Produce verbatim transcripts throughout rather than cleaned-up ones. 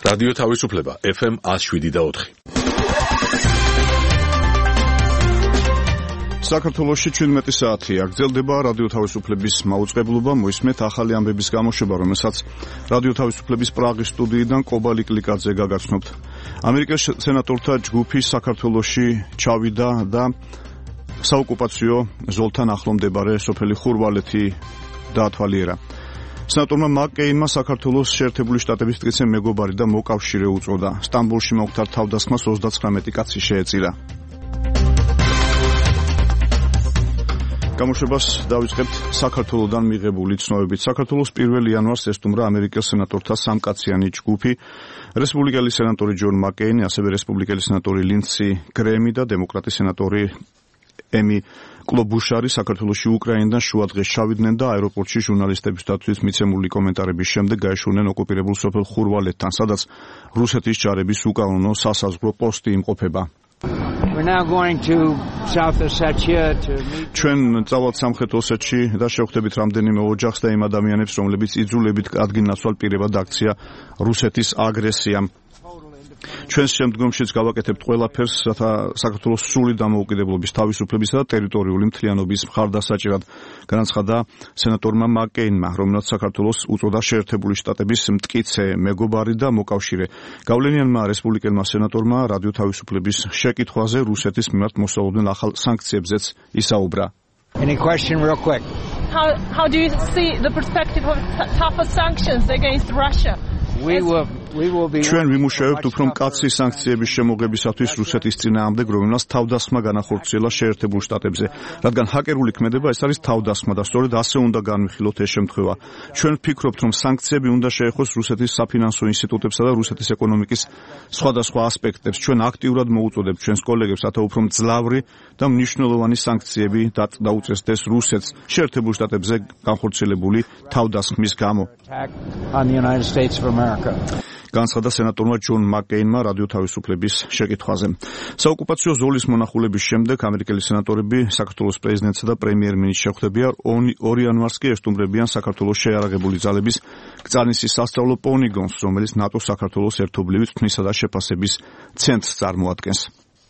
რადიო თავისუფლება ეფ ემ one oh seven და four. საქართველოში ჩვიდმეტი საათია. გრძელდება რადიო თავისუფლების მაუწყებლობა, მოისმენთ ახალი ამბების გამოშვება, რომელსაც რადიო თავისუფლების პრაღის სტუდიიდან კობალი კლიკაძე გაგაცნობთ. ამერიკის სენატორთა ჯგუფი საქართველოში ჩავიდა და საოკუპაციო ზოლთან ახლო მდებარე სოფელი ხურვალეთი დაათვალიერა. სენატორმა მაკ-კეინმა საქართველოს შეერთებული შტატების ტკიცე მეგობარი და მოკავშირე უწოდა. სტამბოლში მოხდა თავდასხმას ოცდათვრამეტი კაცი შეეწირა. გამოშვებას დავიწყებთ საქართველოსდან მიღებული ცნობებით. საქართველოს პირველ იანვარს ესტუმრა ამერიკის სენატორთა სამკაციანი ჯგუფი, რესპუბლიკელი სენატორი ჯონ მაკ-კეინი, ასევე რესპუბლიკელი სენატორი ლინდსი გრემი და დემოკრატი სენატორი ემი კლობუშარი საქართველოში უკრაინიდან შუადღეს ჩავიდნენ და აეროპორტში ჟურნალისტებისთვის მიცემული კომენტარების შემდეგ გაეშურნენ ოკუპირებულ სოფელ ხურვალეთთან, სადაც რუსეთის ჯარების უკანონო სასაზღვრო პოსტი იმყოფება. We're now going to South Ossetia to meet ჩვენ წავალთ სამხრეთ ოსეთში და შევხვდებით რამდენიმე ოჯახს და იმ ადამიანებს, რომლებიც იძულებით ადგილ-ნაცვალ პირებად აქცია რუსეთის აგრესიამ. ჩვენს შემდგომშიც გავაკეთებთ ყველაფერს, რათა საქართველოს სრული დამოუკიდებლობის, თავისუფლებისა და ტერიტორიული მთლიანობის მხარდასაჭერად, განაცხადა სენატორმა მაკ-კეინმა, რომელსაც საქართველოს უწოდა შეერთებული შტატების მტკიცე მეგობარი და მოკავშირე. გავლენიანმა რესპუბლიკელმა სენატორმა რადიო თავისუფლების შეკითხვაზე რუსეთის მიმართ მოსალოდნელ ახალ სანქციებზეც ისაუბრა. Any question real quick? How how do you see the perspective of tougher sanctions against Russia? We will we will be ჩვენ ვიმუშავებთ უფრო მკაცრი სანქციების შემოღებისათვის რუსეთის წინააღმდეგ, რომელსაც თავდასხმა განახორციელა შეერთებულ შტატებზე. რადგან ჰაკერული ქმედება ეს არის თავდასხმა და სწორედ ასე უნდა განვიხილოთ ეს შემთხვევა. ჩვენ ვფიქრობთ, რომ სანქციები უნდა შეეხოს რუსეთის საფინანსო ინსტიტუტებსა და რუსეთის ეკონომიკის სხვადასხვა ასპექტებს. ჩვენ აქტიურად მოუწოდებთ ჩვენს კოლეგებს, რათა უფრო მძლავრი და მნიშვნელოვანი სანქციები დაუწესდეს რუსეთს შეერთებულ შტატებზე განხორციელებული თავდასხმის გამო. on the United States of America. განცხადა სენატორმა ჯონ მაკ-კეინმა რადიო თავისუფლების შეკითხვაზე. საოკუპაციო ზოლის მონახულების შემდეგ ამერიკელი სენატორები საქართველოს პრეზიდენტსა და პრემიერ-მინისტრს შეხვდებიან. ორი იანვარს კი ესტუმრებიან საქართველოს შეიარაღებული ძალების გწარნისის სასწავლო პოლიგონს, რომელიც ნატოს საქართველოს ერთობლივი თქმისა და შეფასების ცენტრს წარმოადგენს.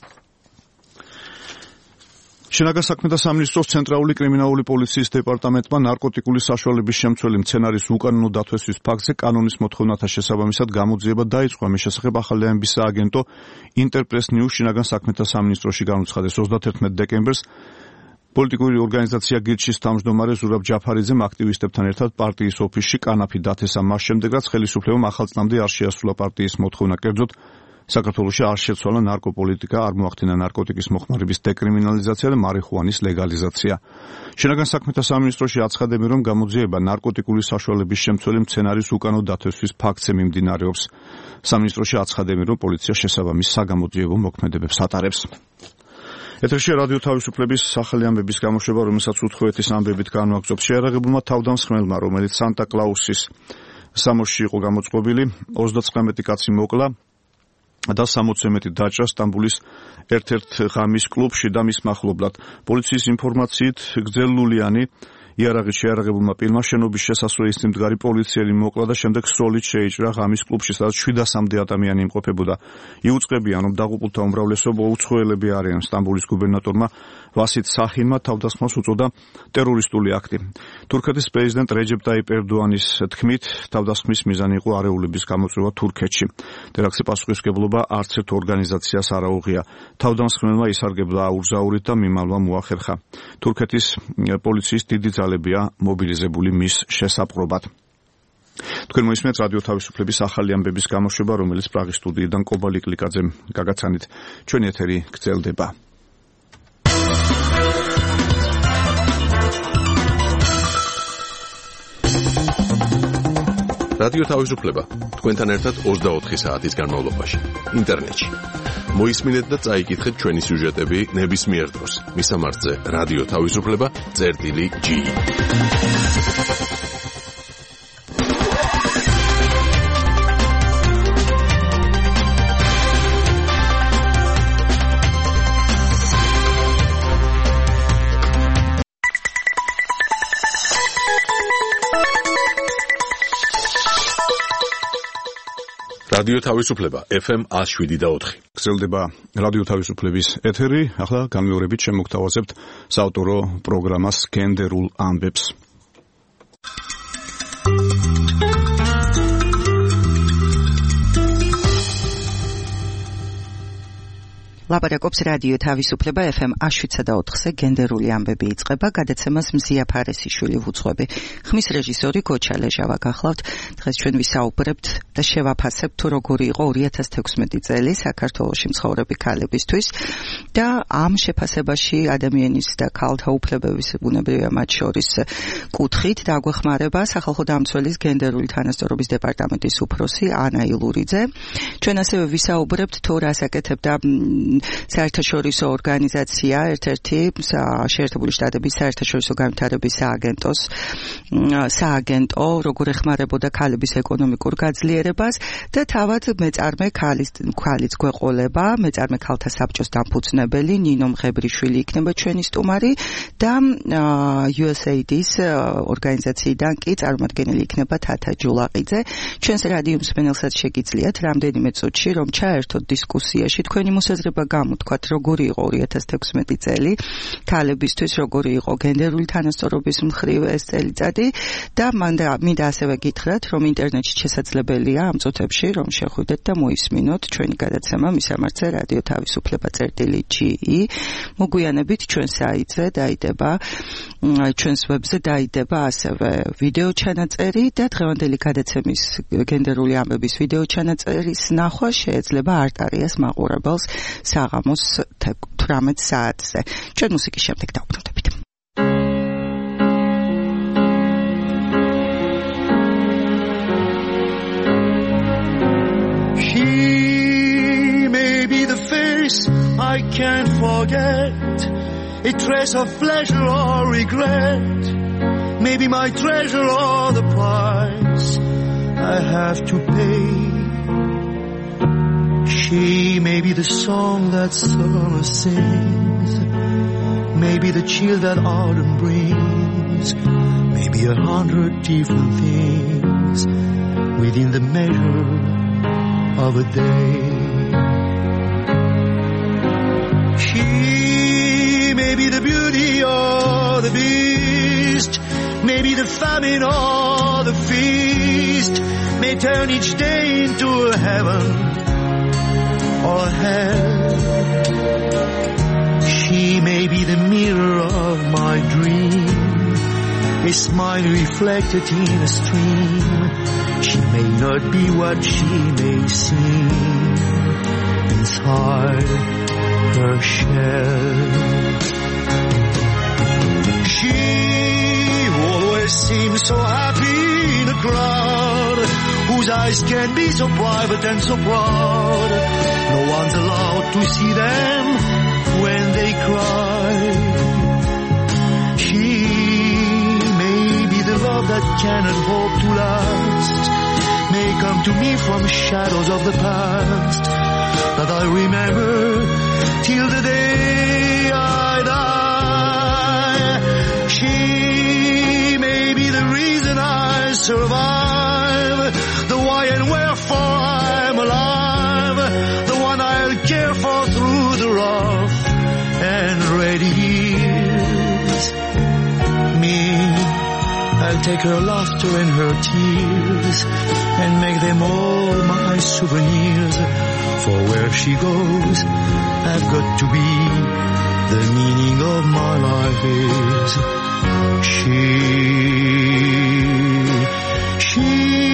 შინაგან საქმეთა სამინისტროს ცენტრალური კრიმინალური პოლიციის დეპარტამენტმა ნარკოტიკული საშუალების შემცველი მცენარის უკანონო დათვესვის ფაქტზე კანონის მოთხოვნათა შესაბამისად გამოძიება დაიწყო. ამის შესახებ ახალი ამბის სააგენტო ინტერპრეს ნიუს შინაგან საქმეთა სამინისტროში განუცხადეს. ოცდათერთმეტ დეკემბერს პოლიტიკური ორგანიზაცია გილჩის თავმჯდომარე ზურაბ ჯაფარიძემ აქტივისტებთან ერთად პარტიის ოფისში კანაფი დათესა, მას შემდეგ რაც ხელისუფლებამ ახალ წლამდე არ შეასრულა პარტიის მოთხოვნა, კერძოდ საქართველოში არ შეცვალა ნარკოპოლიტიკა, არ მოახდინა ნარკოტიკის მოხმარების დეკრიმინალიზაცია და მარიხუანის ლეგალიზაცია. შინაგან საქმეთა სამინისტროში აცხადებენ, რომ გამოძიება ნარკოტიკული საშუალების შემცველი მცენარის უკანონო დათვესვის ფაქტზე მიმდინარეობს. სამინისტროში აცხადებენ, რომ პოლიცია შესაბამის საგამოძიებო მოქმედებებს ატარებს. ეთერში რადიო თავისუფლების ახალი ამბების გამოშვება, რომელსაც უთხოვეთის ამბებით განვაგრძობს. შეიარაღებულმა თავდამსხმელმა, რომელიც სანტა-კლაუსის სამოსში იყო გამოწყობილი, ოცდათვრამეტი კაცი მოკლა და სამოცზე მეტი დაჭრა სტამბოლის ერთ-ერთ ღამის კლუბში და მის მახლობლად. პოლიციის ინფორმაციით გრძელლულიანი იარაღით შეიარაღებულმა პირმა შენობის შესასვლელის წინ მდგარი პოლიციელი მოკლა და შემდეგ სროლით შეიჭრა ღამის კლუბში, სადაც შვიდასამდე ადამიანი იმყოფებოდა. იუწყებიან, რომ დაღუპულთა უმრავლესობა უცხოელები არიან. სტამბოლის გუბერნატორმა ვასით სახინმა თავდასხმას უწოდა ტერორისტული აქტი. თურქეთის პრეზიდენტ რეჯეპ ტაიპ ერდოანის თქმით, თავდასხმის მიზანი იყო არეულების გამოწვევა თურქეთში. ტერაქტზე პასუხისმგებლობა არც ერთ ორგანიზაციას არ აუღია. თავდამსხმელმა ისარგებლა აურზაურით და მიმალვა მოახერხა. თურქეთის პოლიციის დიდი ძალებია მობილიზებული მის შესაპყრობად. თქვენ მოისმენთ რადიო თავისუფლების ახალი ამბების გამოშვება, რომელიც პრაღის სტუდიიდან კობალი კლიკაძემ გაგაცანით. ჩვენი ეთერი გრძელდება. რადიო თავისუფლება თქვენთან ერთად ოცდაოთხი საათის განმავლობაში ინტერნეტში. მოისმინეთ და წაიკითხეთ ჩვენი სიუჟეტები ნებისმიერ დროს. მისამართზე რადიო თავისუფლება წერტილი ჯი. რადიო თავისუფლება ეფ ემ one oh seven და four. გრძელდება რადიო თავისუფლების ეთერი. ახლა განმეორებით შემოგთავაზებთ საავტორო პროგრამას გენდერულ ამბებს. ლაპარაკობს რადიო თავისუფლება ეფ ემ one oh seven და four-ზე გენდერული ამბები იწყება. გადაცემას მზია ფარესიშვილი ვუძღვები. ხმის რეჟისორი გოჩა ლეჟავა გახლავთ. დღეს ჩვენ ვისაუბრებთ და შევაფასებთ თუ როგორი იყო two thousand sixteen წელი საქართველოში მცხოვრები ქალებისთვის და ამ შეფასებაში ადამიანის და ქალთა უფლებების ბუნებრივია მათ შორის კუთხით დაგვეხმარება სახალხო დამცველის გენდერული თანასწორობის დეპარტამენტის უფროსი ანა ილურიძე. ჩვენ ასევე ვისაუბრებთ თუ რას აკეთებდა საერთაშორისო ორგანიზაცია ერთ-ერთი შეერთებული შტატების საერთაშორისო განვითარების სააგენტოს სააგენტო როგორ ეხმარებოდა ქალების ეკონომიკურ გაძლიერებას და თავად მეწარმე ქალის ქალიც გვეყოლება მეწარმე ქალთა საბჭოს დამფუძნებელი ნინო მღებრიშვილი იქნება ჩვენი სტუმარი და იუ ეს ეი დი-ის ორგანიზაციიდან კი წარმომადგენელი იქნება თათა ჯულაყიძე. ჩვენს რადიო მსმენელსაც შეგიძლიათ რამდენიმე წუთში რომ ჩაერთოთ დისკუსიაში თქვენი მოსაზრება გამოთქვათ როგორი იყო two thousand sixteen წელი ქალებისთვის როგორი იყო გენდერული თანასწორობის მხრივ ეს წელიწადი და მანდა მინდა ასევე გითხრათ რომ ინტერნეტში შესაძლებელია ამ წუთებში რომ შეხვიდეთ და მოისმინოთ ჩვენი გადაცემა მისამართზე რადიო თავისუფლება წერტილი ჯი ი მოგვიანებით ჩვენ საიტზე დაიდება ჩვენს ვებზე დაიდება ასევე ვიდეო ჩანაწერი და დღევანდელი გადაცემის გენდერული ამბების ვიდეო ჩანაწერის ნახვა შეიძლება არტარიას მაყურებელს საღამოს eighteen საათზე. ჩვენ მუსიკის შემდეგ დავბრუნდებით. She may be the face I can't forget, a trace of pleasure or regret, maybe my treasure or the price I have to pay. She may be the song that summer sings, maybe the chill that autumn brings, maybe a hundred different things within the measure of a day. She may be the beauty or the beast, maybe the famine or the feast, may turn each day into a heaven or hell. She may be the mirror of my dream, a smile reflected in a stream. She may not be what she may seem inside her shell. She always seems so happy in a crowd, whose eyes can be so private and so proud. No one's allowed to see them when they cry. She may be the love that cannot hope to last, may come to me from shadows of the past that I remember till the day I die. She may be the reason I survive, the why and wherefore I'm alive, the one I'll care for through the rough and ready years. Me, I'll take her laughter and her tears and make them all my souvenirs. For where she goes, I've got to be. The meaning of my life is she. She.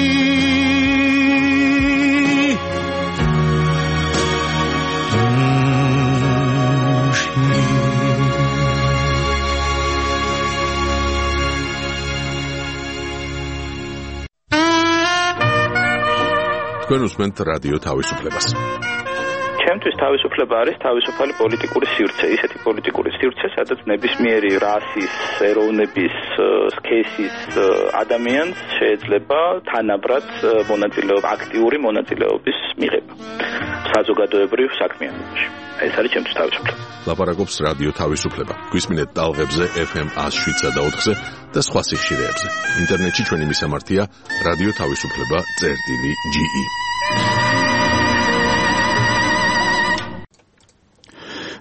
თქვენ უსმენთ რადიო თავისუფლებას. ჩემთვის თავისუფლება არის თავისუფალი პოლიტიკური სივრცე, ისეთი პოლიტიკური სივრცე, სადაც ნებისმიერი რასის, ეროვნების, სქესის ადამიანს შეიძლება თანაბრად მონაწილეობა, აქტიური მონაწილეობის მიღება საზოგადოებრივ საქმიანობაში. ეს არის ჩემთვის თავისუფლება. ლაპარაკობს რადიო თავისუფლება. გვისმინეთ ტალღებზე ეფ ემ one oh seven და four-ზე და სხვა სიხშირეებზე. ინტერნეტში ჩვენი მისამართია რადიო თავისუფლება წერტილი ჯი ი.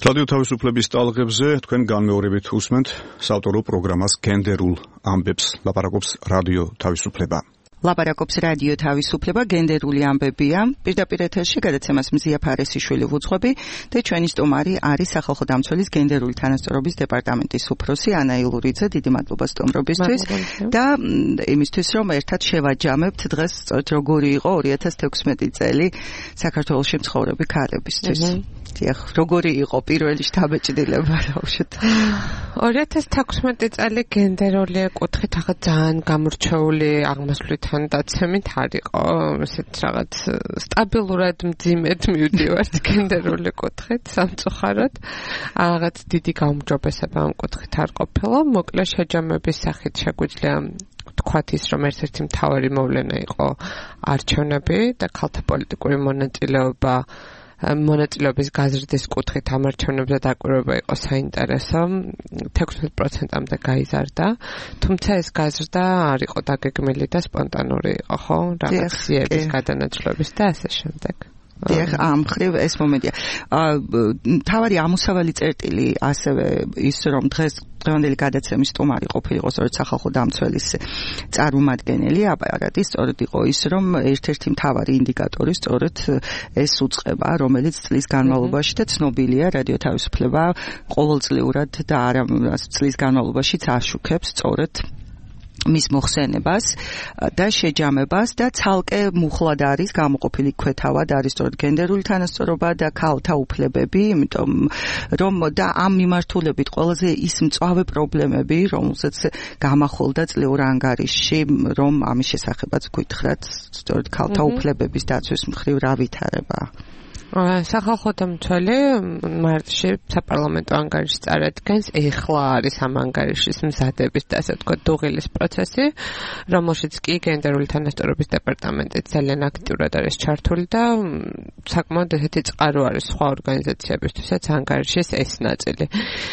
რადიო თავისუფლების ტალღებზე თქვენ განმეორებით უსმენთ საავტორო პროგრამას გენდერულ ამბებს. ლაპარაკობს რადიო თავისუფლება. ლაპარაკობს რადიო თავისუფლება, გენდერული ამბებია. პირდაპირ ეთერში გადაცემას მზია ფარესიშვილი ვუძღვები და ჩვენი სტუმარი არის სახალხო დამცველის გენდერული თანასწორობის დეპარტამენტის უფროსი ანა ილურიძე. დიდი მადლობა სტუმრობისთვის და იმისთვის რომ ერთად შევაჯამებთ დღეს როგორი იყო ორი ათას თექვსმეტი წელი საქართველოში მცხოვრები ქალებისთვის. დიახ, როგორი იყო პირველი შთაბეჭდილება ბავშვით? ორი ათას თექვსმეტი წელი გენდერული კუთხით ახლა ძალიან გამორჩეული აღმასვლით დაცემით არისო, ესეთ რაღაც სტაბილურად მძიმედ მივდივართ გენდერული კუთხით, სამწუხაროდ. რაღაც დიდი გაუმჯობესება ამ კუთხით არ ყოფილა. მოკლე შეჯამების სახით შეგვიძლია თქვათ ის, რომ ერთ-ერთი მთავარი მოვლენა იყო არჩევნები და ქალთა პოლიტიკური მონაწილეობა მონაწილეობის გაზრდის კუთხით ამ არჩევნებზე დაკვირვება იყო საინტერესო. თექვსმეტ პროცენტამდე გაიზარდა, თუმცა ეს გაზრდა არ იყო დაგეგმილი და სპონტანური იყო, ხო? რაღაც სიების გადანაცვლების და ასე შემდეგ. დიახ, ამ ხრივ ეს მომენტია. თავარი ამოსავალი წერტილი ასევე ის, რომ დღეს დღევანდელი გადაცემის სტუმარი ყოფილიყო სწორედ სახალხო დამცველის წარმომადგენელი აპარატის, სწორედ იყო ის, რომ ერთ-ერთი მთავარი ინდიკატორი სწორედ ეს უწყება, რომელიც წლის განმავლობაში და ცნობილია რადიო თავისუფლება ყოველწლიურად და არა წლის განმავლობაშიც აშუქებს სწორედ მის მოხსენებას და შეჯამებას და ცალკე მუხლად არის გამოყოფილი ქვეთავად არის სწორედ გენდერული თანასწორობა და ქალთა უფლებები, იმიტომ რომ და ამ მიმართულებით ყველაზე ის მწვავე პრობლემები, რომელსაც გამახოლდა წლიურ ანგარიშში, რომ ამის შესახებაც გითხრათ, სწორედ ქალთა უფლებების დაცვის მხრივ რა ვითარებაა. სახალხო დამცველი მარტში საპარლამენტო ანგარიშს წარადგენს, ეხლა არის ამ ანგარიშის მზადების და ასე ვთქვათ დუღილის პროცესი, რომელშიც კი გენდერული თანასწორობის დეპარტამენტი ძალიან აქტიურად არის ჩართული და საკმაოდ ესეთი წყარო არის სხვა ორგანიზაციებისთვისაც ანგარიშის ეს ნაწილი.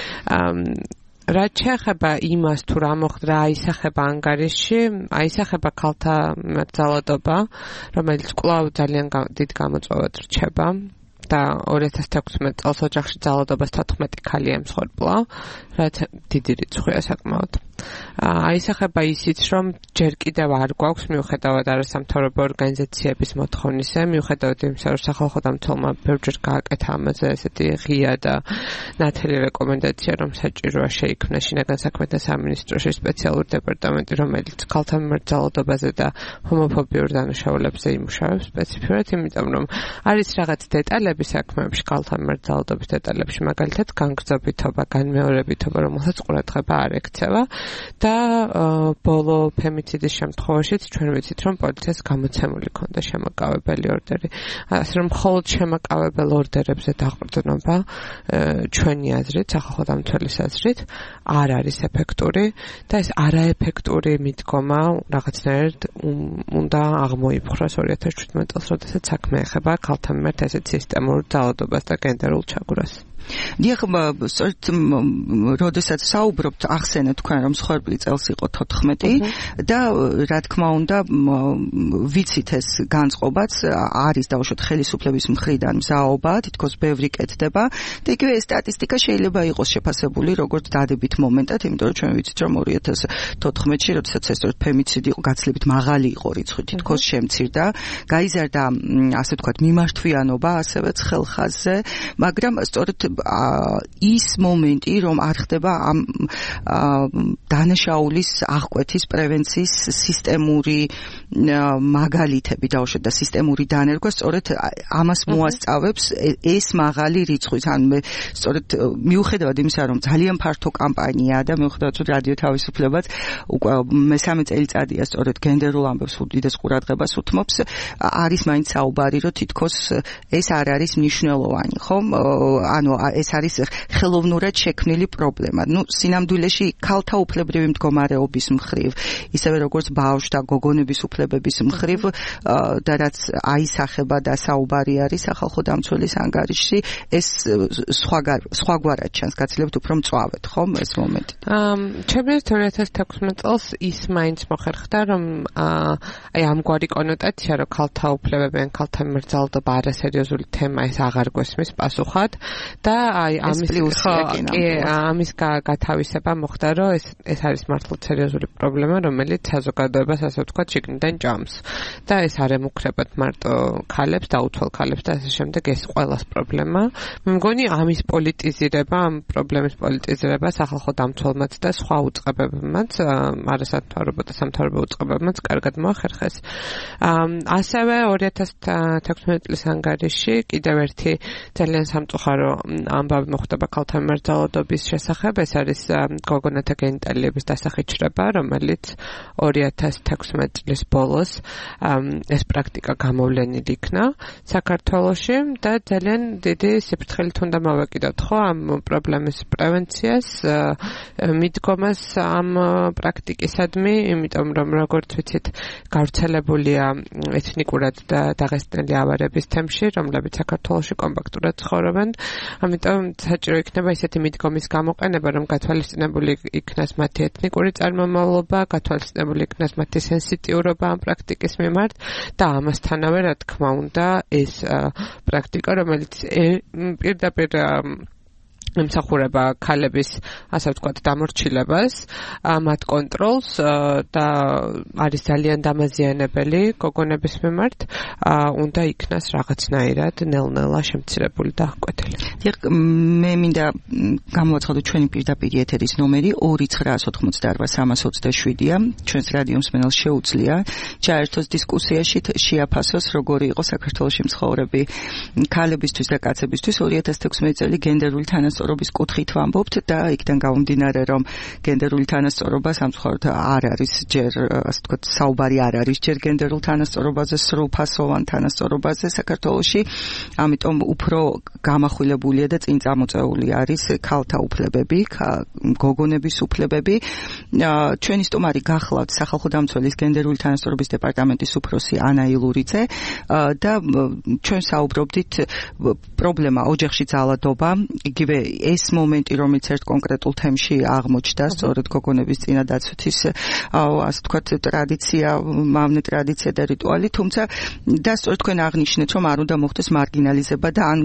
რაც შეეხება იმას, თუ რა მოხდა, აისახება ანგარიშში, აისახება ქალთა ძალადობა, რომელიც კვლავ ძალიან დიდ გამოწვევად რჩება და ორი ათას თექვსმეტ წელს ოჯახში ძალადობას თოთხმეტი ქალი ემსხვერპლა, რაც დიდი რიცხვია საკმაოდ. აისახება ისიც, რომ ჯერ კიდევ არ გვაქვს მიუხედავად არასამთავრობო ორგანიზაციების მოთხოვნისა, მიუხედავად იმისა, რომ სახალხო დამცველმა ბევრჯერ გააკეთა ამაზე ესეთი ღია და ნათელი რეკომენდაცია, რომ საჭიროა შეიქმნა შინაგან საქმეთა სამინისტროში სპეციალური დეპარტამენტი, რომელიც ქალთა მიმართ ძალადობაზე და ჰომოფობიურ დანაშაულებზე იმუშავებს სპეციფიურად, იმიტომ რომ არის რაღაც დეტალები საქმეებში, ქალთა მიმართ ძალადობის დეტალებში, მაგალითად განგრძობითობა, განმეორებითობა, რომელსაც ყურადღება არ ექცევა. და ბოლო ფემიციდის შემთხვევაშიც ჩვენ ვიცით, რომ პოლიციას გამოცემული ქონდა შემაკავებელი ორდერი. ასე რომ მხოლოდ შემაკავებელ ორდერებზე დაყრდნობა ჩვენი აზრით, სახალხო დამცველის აზრით, არ არის ეფექტური და ეს არაეფექტური მიდგომა რაღაცნაირად უნდა აღმოიფხვრას ორი ათას შვიდმეტ წელს, როდესაც საქმე ეხება ქალთა მიმართ ესეთ სისტემურ ძალადობას და გენდერულ ჩაგვრას. დიახ, სწორედ როდესაც საუბრობთ, ახსენეთ თქვენ, რომ მსხვერპლი წელს იყო თოთხმეტი და რა თქმა უნდა ვიცით ეს განწყობაც არის დაუშვათ ხელისუფლების მხრიდან მზაობა, თითქოს ბევრი კეთდება და იგივე ეს სტატისტიკა შეიძლება იყოს შეფასებული როგორც დადებით მომენტად, იმიტომ რომ ჩვენ ვიცით, რომ ორი ათას თოთხმეტში, როდესაც ეს სწორედ ფემიციდი იყო, გაცილებით მაღალი იყო რიცხვი, თითქოს შემცირდა, გაიზარდა ასე ვთქვათ მიმართვიანობა ასევეც ხელხაზზე, მაგრამ სწორედ ის მომენტი, რომ არ ხდება ამ დანაშაულის აღკვეთის პრევენციის სისტემური მაგალითები დაუშვათ და სისტემური დანერგვა, სწორედ ამას მოასწავებს ეს მაღალი რიცხვი. ან მე სწორედ მიუხედავად იმისა, რომ ძალიან ფართო კამპანიაა და მიუხედავად რომ რადიო თავისუფლებაც უკვე მესამე წელიწადია სწორედ გენდერულ ამბებს უდიდეს ყურადღებას უთმობს, არის მაინც საუბარი, რომ თითქოს ეს არ არის მნიშვნელოვანი, ხომ? ანუ ეს არის ხელოვნურად შექმნილი პრობლემა. ნუ სინამდვილეში ქალთა უფლებრივი მდგომარეობის მხრივ, ისევე როგორც ბავშვთა გოგონების უფლებების მხრივ და რაც აისახება და საუბარი არის სახალხო დამცველის ანგარიშში, ეს სხვაგვარად ჩანს, გაცილებით უფრო მწვავედ, ხომ? ეს ეს მომენტი? ჩემი ორი ათას თექვსმეტ წელს ის მაინც მოხერხდა, რომ აი ამგვარი კონოტაცია, რომ ქალთა უფლებები ან ქალთა მებრძოლობა არასერიოზული თემა ეს აღარ გვესმის პასუხად და აი ამის კი ამის გათავისება მოხდა, რომ ეს ეს არის მართლაც სერიოზული პრობლემა, რომელიც საზოგადოებას ასე ვთქვათ შიგნიდან ჭამს და ეს არ ემუქრებათ მარტო ქალებს და უთვალ ქალებს და ასე შემდეგ, ეს ყველას პრობლემა. მე მგონი ამის პოლიტიზირება, ამ პრობლემის პოლიტიზირება სახალხო დამცველმაც და სხვა უწყებებმაც, არასამთავრობო და სამთავრობო უწყებებმაც კარგად მოახერხეს. ასევე ორი ათას თექვსმეტ წლის ანგარიში კიდევ ერთი ძალიან სამწუხარო ამბავი მოხდება ქალთა მებრძოლობის შესახებ, ეს არის გოგონათა გენიტალიების დასახიჩრება, რომელიც ორი ათას თექვსმეტ წლის ბოლოს ეს პრაქტიკა გამოვლენილი იქნა საქართველოში და ძალიან დიდი სიფრთხილით უნდა მოვეკიდოთ ხო ამ პრობლემის პრევენციას, მიდგომას ამ პრაქტიკისადმი, იმიტომ რომ როგორც ვიცით, გავრცელებულია ეთნიკურად და დაღესტნელი ავარების თემში, რომლებიც საქართველოში კომპაქტურად ცხოვრობენ. ამიტომ საჭირო იქნება ისეთი მიდგომის გამოყენება, რომ გათვალისწინებული იქნას მათი ეთნიკური წარმომავლობა, გათვალისწინებული იქნას მათი სენსიტიურობა ამ პრაქტიკის მიმართ და ამასთანავე, რა თქმა უნდა, ეს პრაქტიკა, რომელიც პირდაპირ ემსახურება ქალების, ასე ვთქვათ, დამორჩილებას, მათ კონტროლს და არის ძალიან დამაზიანებელი გოგონების მიმართ, უნდა იქნას რაღაცნაირად ნელ-ნელა შემცირებული და აღკვეთილი. მე მინდა გამოვაცხადო ჩვენი პირდაპირ ეთერის ნომერი ორი ცხრაას ოთხმოცდაარბა სამას ოცდაშვიდია. ჩვენს რადიო მსმენელს შეუძლია ჩაერთოს დისკუსიაში, შეაფასოს როგორი იყო საქართველოში მცხოვრები ქალებისთვის და კაცებისთვის ორი ათას თექვსმეტი წელი გენდერული თანასწორობის კუთხით ვამბობთ და იქიდან გამომდინარე, რომ გენდერული თანასწორობა სამწუხაროდ არ არის ჯერ, ასე ვთქვათ, საუბარი არ არის ჯერ გენდერულ თანასწორობაზე, სრულფასოვან თანასწორობაზე საქართველოში, ამიტომ უფრო გამახვილებულია და წინ წამოწეული არის ქალთა უფლებები, გოგონების უფლებები. ჩვენი სტუმარი გახლავთ სახალხო დამცველის გენდერული თანასწორობის დეპარტამენტის უფროსი ანა ილურიძე და ჩვენ საუბრობდით პრობლემა ოჯახში ძალადობა, იგივე ეს მომენტი, რომელიც ერთ კონკრეტულ თემში აღმოჩნდა, სწორედ გოგონების წინადაცვის, ასე ვთქვათ, ტრადიცია, მავნე ტრადიცია და რიტუალი, თუმცა და სწორედ თქვენ აღნიშნეთ, რომ არ უნდა მოხდეს მარგინალიზება და ან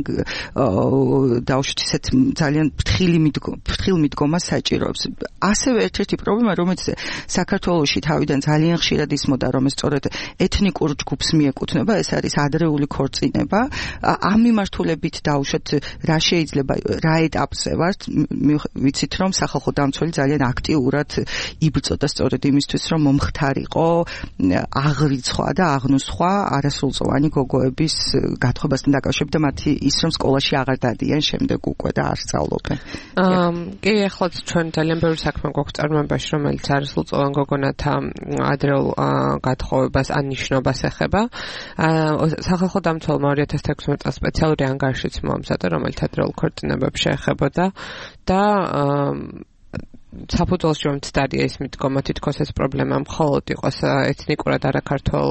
დავუშვით ისეთ ძალიან ფრთხილი ფრთხილ მიდგომას საჭიროებს. ასევე ერთ-ერთი პრობლემა, რომელიც საქართველოში თავიდან ძალიან ხშირად ისმოდა, რომ ეს სწორედ ეთნიკურ ჯგუფს მიეკუთვნება, ეს არის ადრეული ქორწინება. ამ მიმართულებით დავუშვით, რა შეიძლება, რა ეტაპზე ვართ, ვიცით, რომ სახალხო დამცველი ძალიან აქტიურად იბრძოდა სწორედ იმისთვის, რომ მომხდარიყო აღრიცხვა და აღნუსხვა არასრულწლოვანი გოგოების გათხოვებასთან დაკავშირებით და მათი ის, რომ სკოლაში აღარ დადიან შემდეგ უკვე და არ სწავლობენ. კი, ახლაც ჩვენ ძალიან ბევრი საქმე გვაქვს წარმოებაში, რომელიც არასრულწლოვან გოგონათა ადრეულ გათხოვებას ან ნიშნობას ეხება. სახალხო დამცველმა ორი ათას თექვსმეტ წელს სპეციალური ანგარიშიც მოამზადა, რომელიც ადრეულ ქორწინებებს შეეხებოდა და საფუძველში რომ ცდარია ის მიდგომა, თითქოს ეს პრობლემა მხოლოდ იყოს ეთნიკურად არაქართულ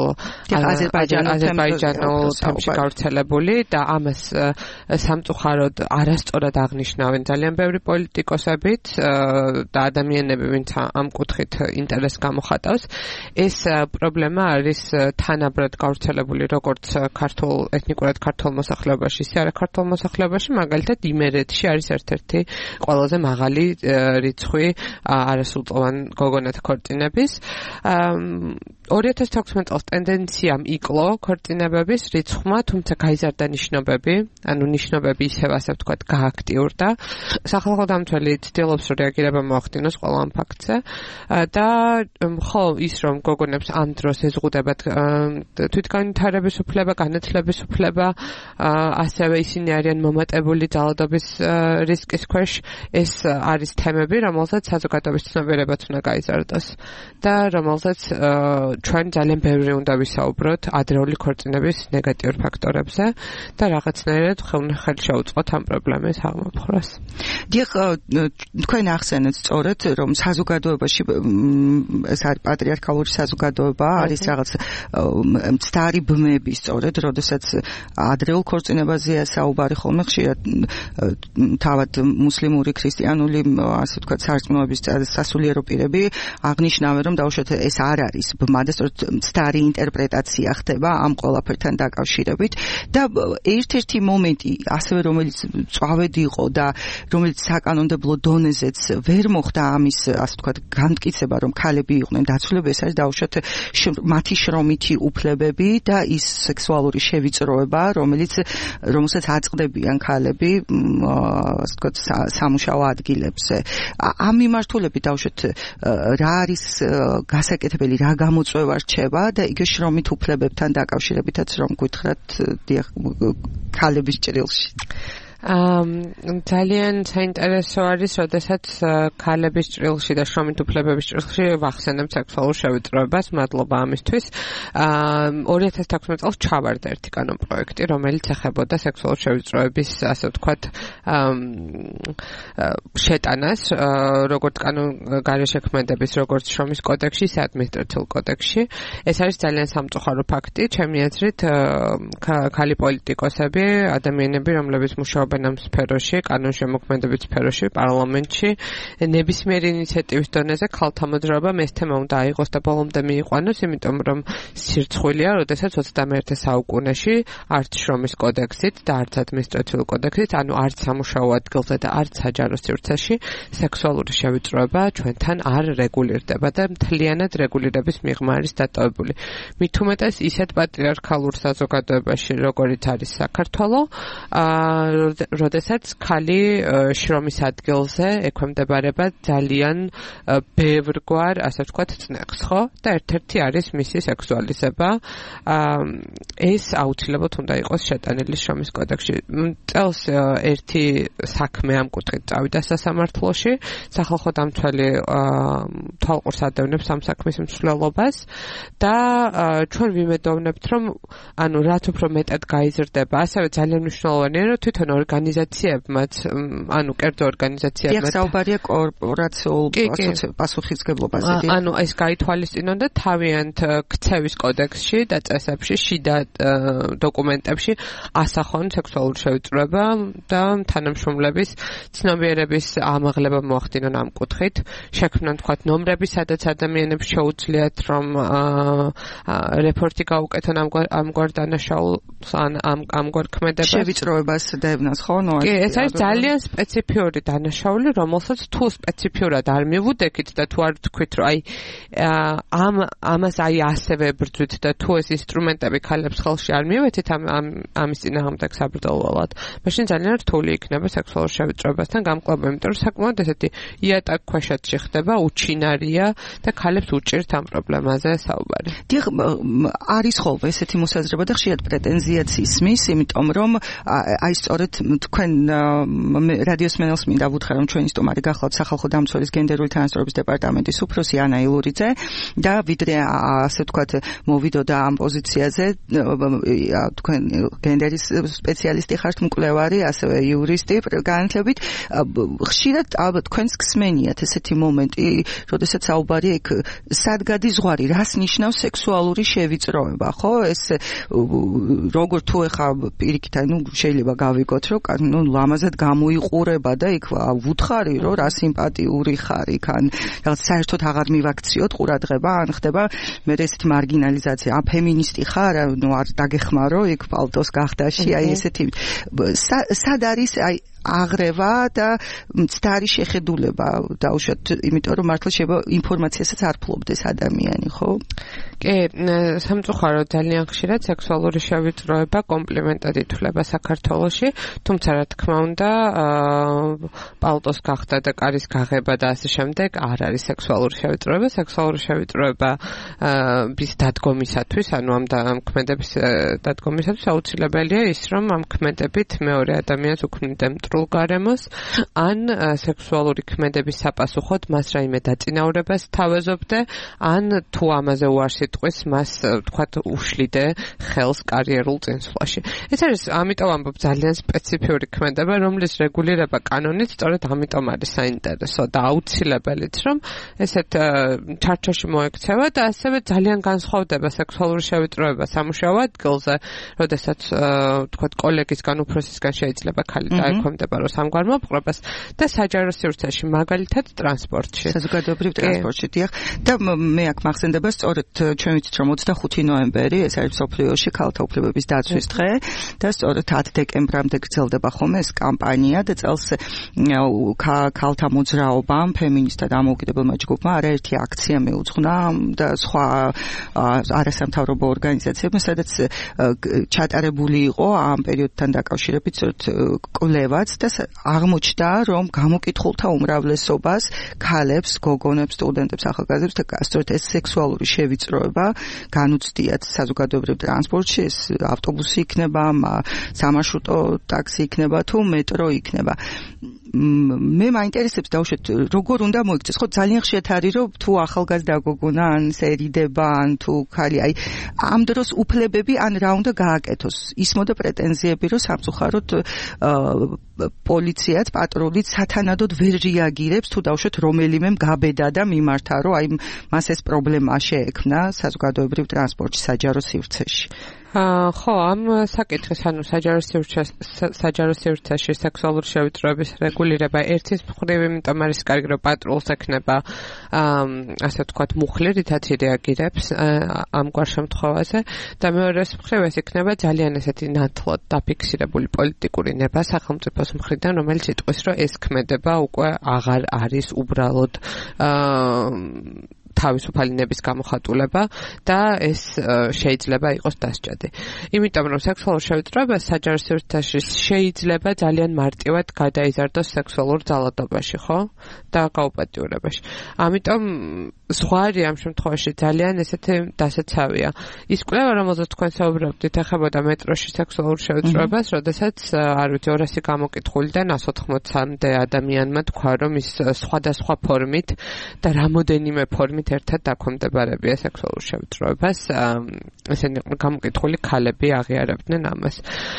აზერბაიჯანულ თემში გავრცელებული და ამას სამწუხაროდ არასწორად აღნიშნავენ ძალიან ბევრი პოლიტიკოსებით და ადამიანები, ვინც ამ კუთხით ინტერესს გამოხატავს. ეს პრობლემა არის თანაბრად გავრცელებული როგორც ქართულ ეთნიკურად ქართულ მოსახლეობაში, ისე არაქართულ მოსახლეობაში, მაგალითად იმერეთში არის ერთ-ერთი ყველაზე მაღალი რიცხვი არასრულწლოვან გოგონათა ქორწინების. ორი ათას თექვსმეტ წელს ტენდენციამ იკლო ქორწინებების რიცხვმა, თუმცა გაიზარდა ნიშნობები, ანუ ნიშნობები ისევ ასე ვთქვათ გააქტიურდა. სახალხო დამცველი ცდილობს რომ რეაგირება მოახდინოს ყველა ამ ფაქტზე და ხო ის რომ გოგონებს ამ დროს ეზღუდებათ თვითგანვითარების უფლება, განათლების უფლება, ასევე ისინი არიან მომატებული ძალადობის რისკის ქვეშ, ეს არის თემები, რომელსაც საზოგადოების ცნობიერებაც უნდა გაიზარდოს და რომელსაც ჩვენ ძალიან ბევრი უნდა ვისაუბროთ ადრეული ქორწინების ნეგატიურ ფაქტორებზე და რაღაცნაირად ხელ შეუწყოთ ამ პრობლემის აღმოფხვრას. დიახ, თქვენ ახსენეთ სწორედ, რომ საზოგადოებაში ეს არის პატრიარქალური საზოგადოება, არის რაღაც მცდარი ბმები სწორედ, როდესაც ადრეულ ქორწინებაზეა საუბარი ხოლმე ხშირად თავად მუსლიმური ქრისტიანული ასე ვთქვათ სარწმუნოების სასულიერო პირები აღნიშნავენ, რომ დაუშვათ ეს არ არის ბმა და სწორედ მცდარი ინტერპრეტაცია ხდება ამ ყველაფერთან დაკავშირებით და ერთ-ერთი მომენტი ასევე რომელიც წვავედი იყო და რომელიც საკანონმდებლო დონეზეც ვერ მოხდა ამის ასე ვთქვათ განმტკიცება რომ ქალები იყვნენ დაცულები ეს არის დაუშვათ მათი შრომითი უფლებები და ის სექსუალური შევიწროება რომელიც რომელსაც აწყდებიან ქალები ასე ვთქვათ სამუშაო ადგილებზე ამ მიმართულებით დაუშვათ რა არის გასაკეთებელი რა გამოწვევა რჩება და იგივე შრომით უფლებებთან დაკავშირებითაც რომ გითხრათ დიახ ქალების ჭრილში ძალიან საინტერესო არის, როდესაც ქალების ჭრილში და შრომით უფლებების ჭრილში ვახსენებთ სექსუალურ შევიწროებას, მადლობა ამისთვის. ორი ათას თექვსმეტ წელს ჩავარდა ერთი კანონპროექტი, რომელიც ეხებოდა სექსუალურ შევიწროების, ასე ვთქვათ, შეტანას, როგორც კანონგარეშექმედების, როგორც შრომის კოდექსში, ისე ადმინისტრაციულ კოდექსში. ეს არის ძალიან სამწუხარო ფაქტი, ჩემი აზრით, ქალი პოლიტიკოსები, ადამიანები, რომლებიც მუშაობენ ამ სფეროში, კანონშემოქმედების სფეროში, პარლამენტში, ნებისმიერი ინიციატივის დონეზე ქალთა მოძრაობა მესთემა უნდა აიღოს და ბოლომდე მიიყვანოს, იმიტომ რომ სირცხვილია, როდესაც ოცდამეერთე საუკუნეში არც შრომის კოდექსით და არც ადმინისტრაციულ კოდექსით, ანუ არც სამუშაო ადგილზე და არც საჯარო სივრცეში სექსუალური შევიწროება ჩვენთან არ რეგულირდება და მთლიანად რეგულირების მიღმა არის დატოვებული. მით უმეტეს ისეთ პატრიარქალურ საზოგადოებაში, როგორიც არის საქართველო, როდესაც ქალი შრომის ადგილზე ექვემდებარება ძალიან ბევრგვარ, ასე ვთქვათ, წნეხს, ხო? და ერთ-ერთი არის მისი სექსუალიზება. ეს აუცილებლად უნდა იყოს შეტანილი შრომის კოდექსში. წელს ერთი საქმე ამ კუთხით წავიდა სასამართლოში, სახალხო დამცველი თვალყურს ადევნებს ამ საქმის მსვლელობას და ჩვენ ვიმედოვნებთ, რომ ანუ რაც უფრო მეტად გაიზრდება, ასევე ძალიან მნიშვნელოვანია, რომ თვითონ ორგანიზაციებმაც, ანუ კერძო ორგანიზაციებმაც. დიახ, საუბარია კორპორაციულ პასუხისმგებლობაზე. ანუ ეს გაითვალისწინონ და თავიანთ ქცევის კოდექსში და წესებში, შიდა დოკუმენტებში ასახონ სექსუალური შევიწროება და თანამშრომლების ცნობიერების ამაღლება მოახდინონ ამ კუთხით. შექმნან თქვათ ნომრები, სადაც ადამიანებს შეუძლიათ რომ რეპორტი გაუკეთონ ამგვარ დანაშაულს ან ამგვარ ქმედებას. შევიწროებას დევნას ხო? კი, ეს არის ძალიან სპეციფიური დანაშაული, რომელსაც თუ სპეციფიურად არ მივუდექით და თუ არ თქვით, რომ აი ამ ამას აი ასევე ბრძვით და თუ ეს ინსტრუმენტები ქალებს ხელში არ მივეთით ამ ამის წინააღმდეგ საბრძოლველად, მაშინ ძალიან რთული იქნება სექსუალურ შევიწროებასთან გამკლავება, იმიტომ რომ საკმაოდ ესეთი იატაკ ქვეშეთში ხდება, უჩინარია და ქალებს უჭირთ ამ პრობლემაზე საუბარი. დიახ, არის ხოლმე ესეთი მოსაზრება და ხშირად პრეტენზიაც ისმის, იმიტომ რომ აი სწორედ თქვენ რადიოს მენელს მინდა ვუთხრა რომ ჩვენი სტუმარი გახლავთ სახალხო დამცველის გენდერული თანასწორობის დეპარტამენტის უფროსი ანა ილურიძე და ვიდრე ასე ვთქვათ მოვიდოდა ამ პოზიციაზე თქვენ გენდერის სპეციალისტი ხართ მკვლევარი ასევე იურისტი განათლებით ხშირად ალბათ თქვენს გსმენიათ ესეთი მომენტი როდესაც საუბარია იქ სად გადის ზღვარი რას ნიშნავს სექსუალური შევიწროება ხო ეს როგორ თუ ეხა პირიქით ანუ შეიძლება გავიგოთ რომ ნუ ლამაზად გამოიყურება და იქ ვუთხარი რომ რა სიმპათიური ხარ იქ ან რაღაც საერთოდ აღარ მივაქციოთ ყურადღება ან ხდება მე ესეთი მარგინალიზაცია ა ფემინისტი ხარ ნუ არ დაგეხმარო იქ პალტოს გახდაში აი ესეთი სად არის აი აღრევა და მცდარი შეხედულება დაუშვათ იმიტომ რომ მართლა შეიძლება ინფორმაციასაც არ ფლობდეს ადამიანი ხო? კი, სამწუხაროდ ძალიან ხშირად სექსუალური შევიწროება კომპლიმენტად ითვლება საქართველოში, თუმცა რა თქმა უნდა პალტოს გახდა და კარის გაღება და ასე შემდეგ არ არის სექსუალური შევიწროება, სექსუალური შევიწროება bis დადგომისათვის, ანუ ამ ქმედების დადგომისათვის აუცილებელია ის რომ ამ ქმედებით მეორე ადამიანს უქმნიდან მშრალ გარემოს, ან სექსუალური ქმედების საპასუხოდ მას რაიმე დაწინაურებას თავაზობდე, ან თუ ამაზე უარს იტყვის, მას თქვათ უშლიდე ხელს კარიერულ წინსვლაში. ეს არის ამიტომ ამბობ ძალიან სპეციფიური ქმედება, რომლის რეგულირება კანონით სწორედ ამიტომ არის საინტერესო და აუცილებელიც, რომ ესეთ ჩარჩოში მოექცევა და ასევე ძალიან განსხვავდება სექსუალური შევიწროება სამუშაო ადგილზე, როდესაც თქვათ კოლეგისგან უფროსისგან შეიძლება ხალი დაექვემდებარო სამგვარ მოპყრობას და საჯარო სივრცეში, მაგალითად ტრანსპორტში. საზოგადოებრივ ტრანსპორტში, დიახ. და მე აქ მახსენდება სწორედ ჩვენ ვიცით, რომ ოცდახუთი ნოემბერი, ეს არის მსოფლიოში ქალთა უფლებების დაცვის დღე და სწორედ ათ დეკემბრამდე გრძელდება ხოლმე ეს კამპანია და წელს ქალთა მოძრაობამ, ფემინისტთა დამოუკიდებელმა ჯგუფმა არაერთი აქცია მიუძღვნა და სხვა არასამთავრობო ორგანიზაციებმა, სადაც ჩატარებული იყო ამ პერიოდთან დაკავშირებით კვლევაც და აღმოჩნდა, რომ გამოკითხულთა უმრავლესობას ქალებს, გოგონებს, სტუდენტებს, ახალგაზრდებს და სწორედ ეს სექსუალური შევიწროება განუცდიათ საზოგადოებრივ ტრანსპორტში, ეს ავტობუსი იქნება, სამარშრუტო ტაქსი იქნება თუ მეტრო იქნება. მე მაინტერესებს დავუშვათ როგორ უნდა მოიქცეს, ხო ძალიან ხშირად არის რომ თუ ახალგაზრდა გოგონა ან სერიდება ან თუ ხალი აი ამ დროს უფლებები ან რა უნდა გააკეთოს, ისმოდა პრეტენზიები რომ სამწუხაროდ პოლიციაც პატრულიც სათანადოდ ვერ რეაგირებს თუ დავუშვათ რომელიმე გაბედა და მიმართა რომ აი მას ეს პრობლემა შეექმნა საზოგადოებრივ ტრანსპორტში საჯარო სივრცეში. ხო, ამ საკითხის, ანუ საჯარო სივრცეში სექსუალური შევიწროების რეგულირება ერთის მხრივ იმიტომ არის კარგი, რომ პატრულს ექნება ასე ვთქვათ მუხლი, რითაც რეაგირებს ამგვარ შემთხვევაზე და მეორეს მხრივ ეს იქნება ძალიან ესეთი ნათლად დაფიქსირებული პოლიტიკური ნება სახელმწიფოს მხრიდან, რომელიც იტყვის, რომ ეს ქმედება უკვე აღარ არის უბრალოდ თავისუფალი ნების გამოხატულება და ეს შეიძლება იყოს დასჯადი. იმიტომ რომ სექსუალურ შევიწროებას საჯარო სივრცეში შეიძლება ძალიან მარტივად გადაიზარდოს სექსუალურ ძალადობაში, ხო? და გაუპატიურებაში. ამიტომ ზღვარი ამ შემთხვევაში ძალიან ესეთი დასაცავია. ის კვლევა, რომელზეც თქვენ საუბრობდით, ეხებოდა მეტროში სექსუალურ შევიწროებას, როდესაც არ ვიცი ორასი გამოკითხულიდან ას ოთხმოცამდე ადამიანმა თქვა, რომ ის სხვადასხვა ფორმით და რამოდენიმე ფორმით ერთად დაქვემდებარებია სექსუალურ შევიწროებას. ესენი გამოკითხული ქალები აღიარებდნენ ამას.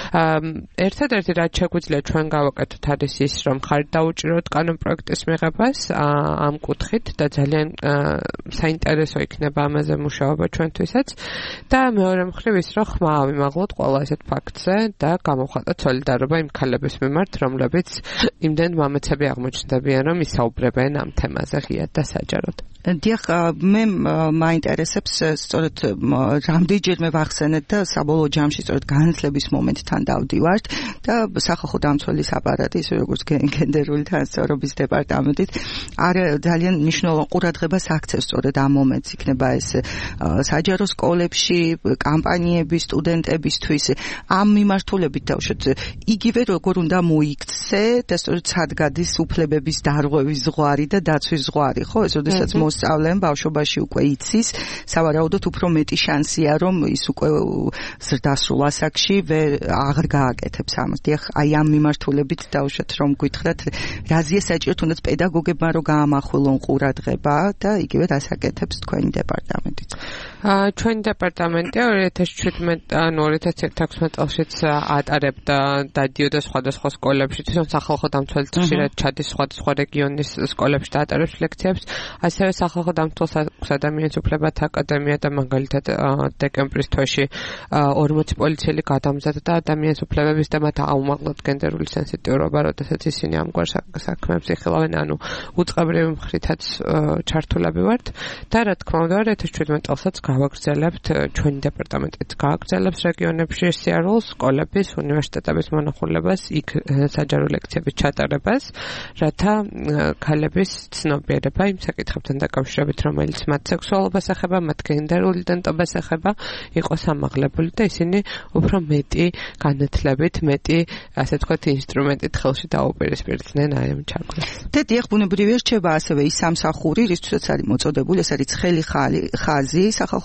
ერთადერთი რაც შეგვიძლია ჩვენ გავაკეთოთ არის ის, რომ ხართ დაუჭიროთ კანონპროექტის მიღებას ამ კუთხით და ძალიან საინტერესო იქნება ამაზე მუშაობა ჩვენთვისაც და მეორე მხრივ ის, რომ ხმა ავიმაღლოთ ყველა ესეთ ფაქტზე და გამოვხატოთ სოლიდარობა იმ ქალების მიმართ, რომლებიც იმდენ მამაცები აღმოჩნდებიან, რომ ისაუბრებენ ამ თემაზე ღიად და საჯაროდ. დიახ, მე მაინტერესებს სწორედ რამდენჯერმე ვახსენეთ და საბოლოო ჯამში სწორედ განათლების მომენტთან დავდივართ და სახალხო დამცველის აპარატი, ისე როგორც გენდერული თანასწორობის დეპარტამენტით არ ძალიან მნიშვნელოვან ყურადღებას აქცევს სწორედ ამ მომენტს, იქნება ეს საჯარო სკოლებში, კამპანიები სტუდენტებისთვის, ამ მიმართულებით დავუშვათ იგივე როგორ უნდა მოიქცე და სწორედ სად გადის უფლებების დარღვევის ზღვარი და დაცვის ზღვარი, ხო? ეს როდესაც მოსწავლემ ბავშვობაში უკვე იცის, სავარაუდოდ უფრო მეტი შანსია, რომ ის უკვე ზრდასრულ ასაკში აღარ გააკეთებს ამას. დიახ, აი ამ მიმართულებით დავუშვათ რომ გითხრათ, რაზეა საჭირო თუნდაც პედაგოგებმა რომ გაამახვილონ ყურადღება და იგივე რას აკეთებს თქვენი დეპარტამენტიც. ჩვენი დეპარტამენტი ორი ათას შვიდმეტ ან ორი ათას ათექვსმეტ წელშიც ატარებდა დადიოდა სხვადასხვა სკოლებში, თვითონ სახალხო დამცველიც ხშირად ჩადის სხვადასხვა რეგიონის სკოლებში და ატარებს ლექციებს, ასევე სახალხო დამცველს ადამიანის უფლებათა აკადემია და მაგალითად დეკემბრის თვეში ორმოცი პოლიციელი გადამზადდა ადამიანის უფლებების და მათ აუმაღლოთ გენდერული სენსიტიურობა, როდესაც ისინი ამგვარ საქმეებს იხილავენ, ანუ უწყებრივი მხრითაც ჩართულები ვართ და რა თქმა უნდა ორი ათას შვიდმეტ წელსაც გავაგრძელებთ ჩვენი დეპარტამენტიც გააგრძელებს რეგიონებში სიარულს, სკოლების, უნივერსიტეტების მონახულებას, იქ საჯარო ლექციების ჩატარებას, რათა ქალების ცნობიერება იმ საკითხებთან დაკავშირებით, რომელიც მათ სექსუალობას ეხება, მათ გენდერულ იდენტობას ეხება, იყოს ამაღლებული და ისინი უფრო მეტი განათლებით, მეტი, ასე ვთქვათ, ინსტრუმენტით ხელში დაუპირისპირდნენ აი ამ ჩაგვას. და დიახ, ბუნებრივია რჩება ასევე ის სამსახური, რისთვისაც არის მოწოდებული, ეს არის ცხელი ხაზი, სახალხო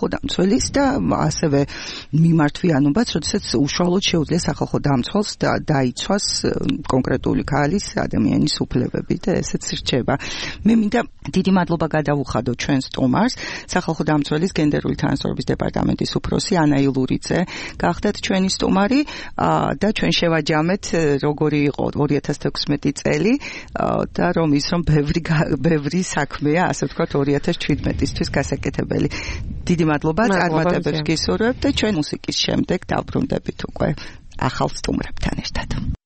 სახალხო დამცველის და ასევე მიმართვიანობაც, როდესაც უშუალოდ შეუძლია სახალხო დამცველს და დაიცვას კონკრეტული ქალის ადამიანის უფლებები და ესეც რჩება. მე მინდა დიდი მადლობა გადავუხადო ჩვენ სტუმარს, სახალხო დამცველის გენდერული თანასწორობის დეპარტამენტის უფროსი ანა ილურიძე. გახდათ ჩვენი სტუმარი და ჩვენ შევაჯამეთ როგორი იყო ორი ათას თექვსმეტი წელი და რომ ის რომ ბევრი ბევრი საქმეა, ასე ვთქვათ ორი ათას შვიდმეტისთვის გასაკეთებელი. დიდი მადლობა, წარმატებებს გისურვებ და ჩვენ მუსიკის შემდეგ დავბრუნდებით უკვე ახალ სტუმრებთან ერთად.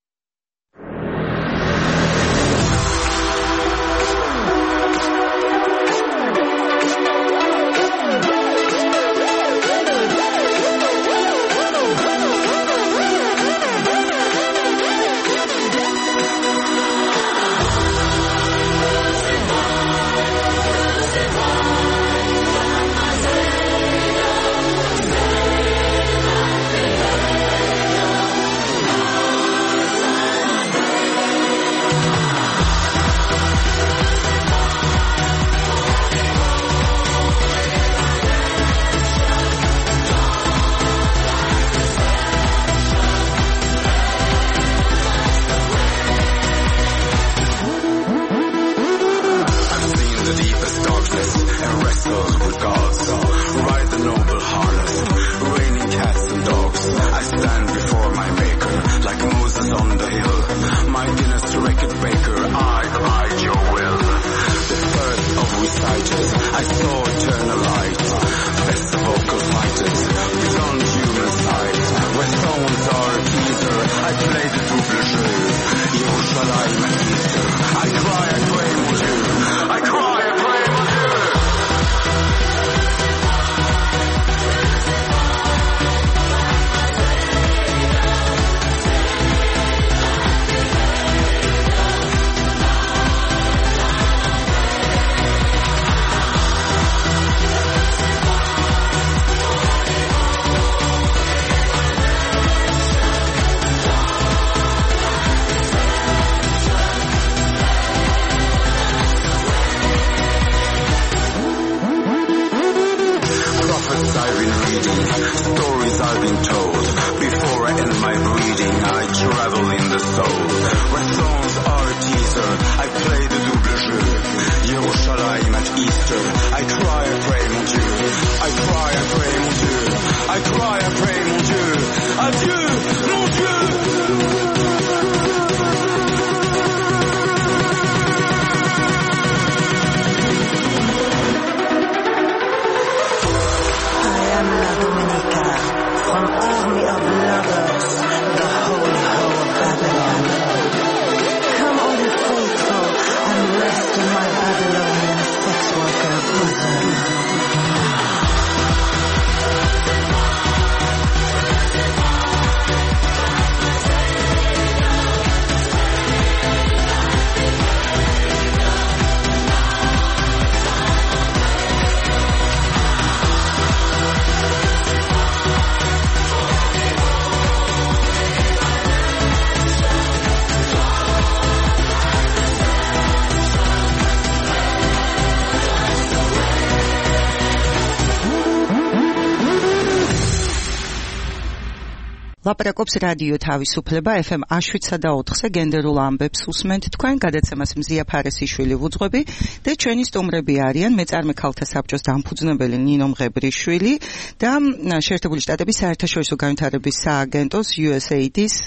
ლაპარაკობს რადიო თავისუფლება ეფ ემ შვიდსა და ოთხზე გენდერულ ამბებს უსმენთ თქვენ, გადაცემას მზია ფარესიშვილი ვუძღვები და ჩვენი სტუმრები არიან მეწარმე ქალთა საბჭოს დამფუძნებელი ნინო მღებრიშვილი და შეერთებული შტატების საერთაშორისო განვითარების სააგენტოს იუ ეს ეი დის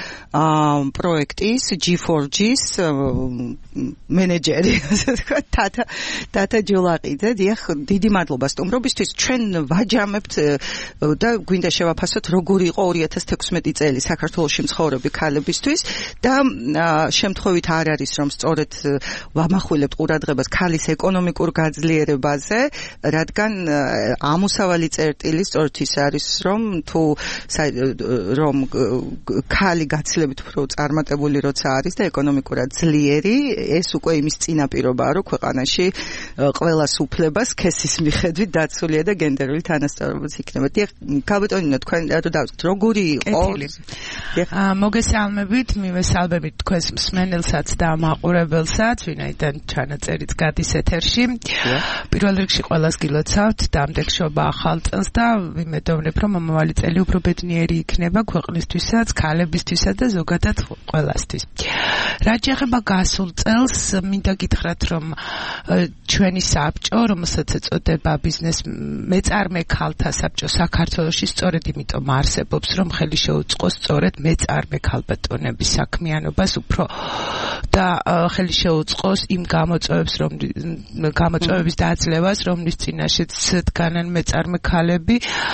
პროექტის ჯი ფორ ჯის მენეჯერი, ასე ვთქვათ, თათა თათა ჯულაყიძე. დიახ, დიდი მადლობა სტუმრობისთვის. ჩვენ ვაჯამებთ და გვინდა შევაფასოთ როგორი იყო ორი ათას თექვსმეტი წელი საქართველოში მცხოვრები ქალებისთვის და შემთხვევით არ არის რომ სწორედ ვამახვილებთ ყურადღებას ქალის ეკონომიკურ გაძლიერებაზე, რადგან ამოსავალი წერტილი სწორედ ის არის რომ თუ რომ ქალი გაცილებით უფრო წარმატებული როცა არის და ეკონომიკურად ძლიერი, ეს უკვე იმის წინაპირობაა, რომ ქვეყანაში ყველას უფლებას სქესის მიხედვით დაცულია და გენდერული თანასწორობაც იქნება. დიახ, ქალბატონინო, თქვენ რა დავსვით, როგორი იყო. მოგესალმებით, მივესალმებით თქვენს მსმენელსაც და მაყურებელსაც, ვინაიდან ჩანაწერიც გადის ეთერში. პირველ რიგში ყველას გილოცავთ დამდეგშობა ახალ წელს და ვიმედოვნებ, რომ მომავალი წელი უფრო ბედნიერი იქნება ქვეყნისთვისაც, ქალებისთვისაც და ზოგადად ყველასთვის. რაც შეეხება გასულ წელს, მინდა გითხრათ, რომ ჩვენი საბჭო, რომელსაც ეწოდება ბიზნეს მეწარმე ქალთა საბჭო საქართველოში, სწორედ იმიტომ არსებობს, რომ ხელი შეუწყოს სწორედ მეწარმე ქალბატონების საქმიანობას უფრო და ხელი შეუწყოს იმ გამოწვევებს, რომ გამოწვევების დაძლევას, რომლის წინაშეც დგანან მეწარმე ქალები.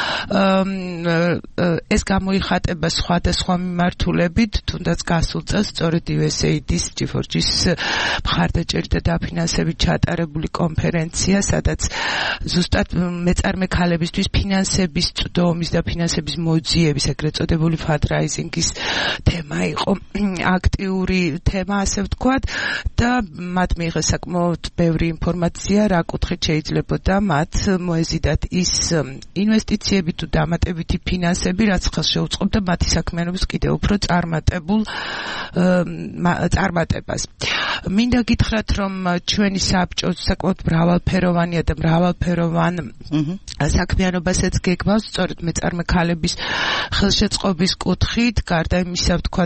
ეს გამოიხატება სხვადასხვა მიმართულებით, თუნდაც გასულ წელს სწორედ იუ ეს ეი დის ჯი ფორ ჯის მხარდაჭერით და დაფინანსებით ჩატარებული კონფერენცია, სადაც ზუსტად მეწარმე ქალებისთვის ფინანსების წვდომის და ფინანსების მოძიების, ეგრეთ წოდებული fundraising-ის თემა იყო აქტიური თემა, ასე ვთქვათ, და მათ მიიღეს საკმაოდ ბევრი ინფორმაცია, რა კუთხით შეიძლებოდა მათ მოეზიდათ ის ინვესტიციები თუ დამატებითი ფინანსები, რაც ხელს შეუწყობდა მათი საქმიანობის კიდევ უფრო წარმატებულ წარმატებას. მინდა გითხრათ, რომ ჩვენი საბჭო საკმაოდ მრავალფეროვანია და მრავალფეროვან საქმიანობასაც გეგმავს, სწორედ მეწარმე ქალების ხელშეწყობის კუთხით, გარდა იმისა, ვთქვათ,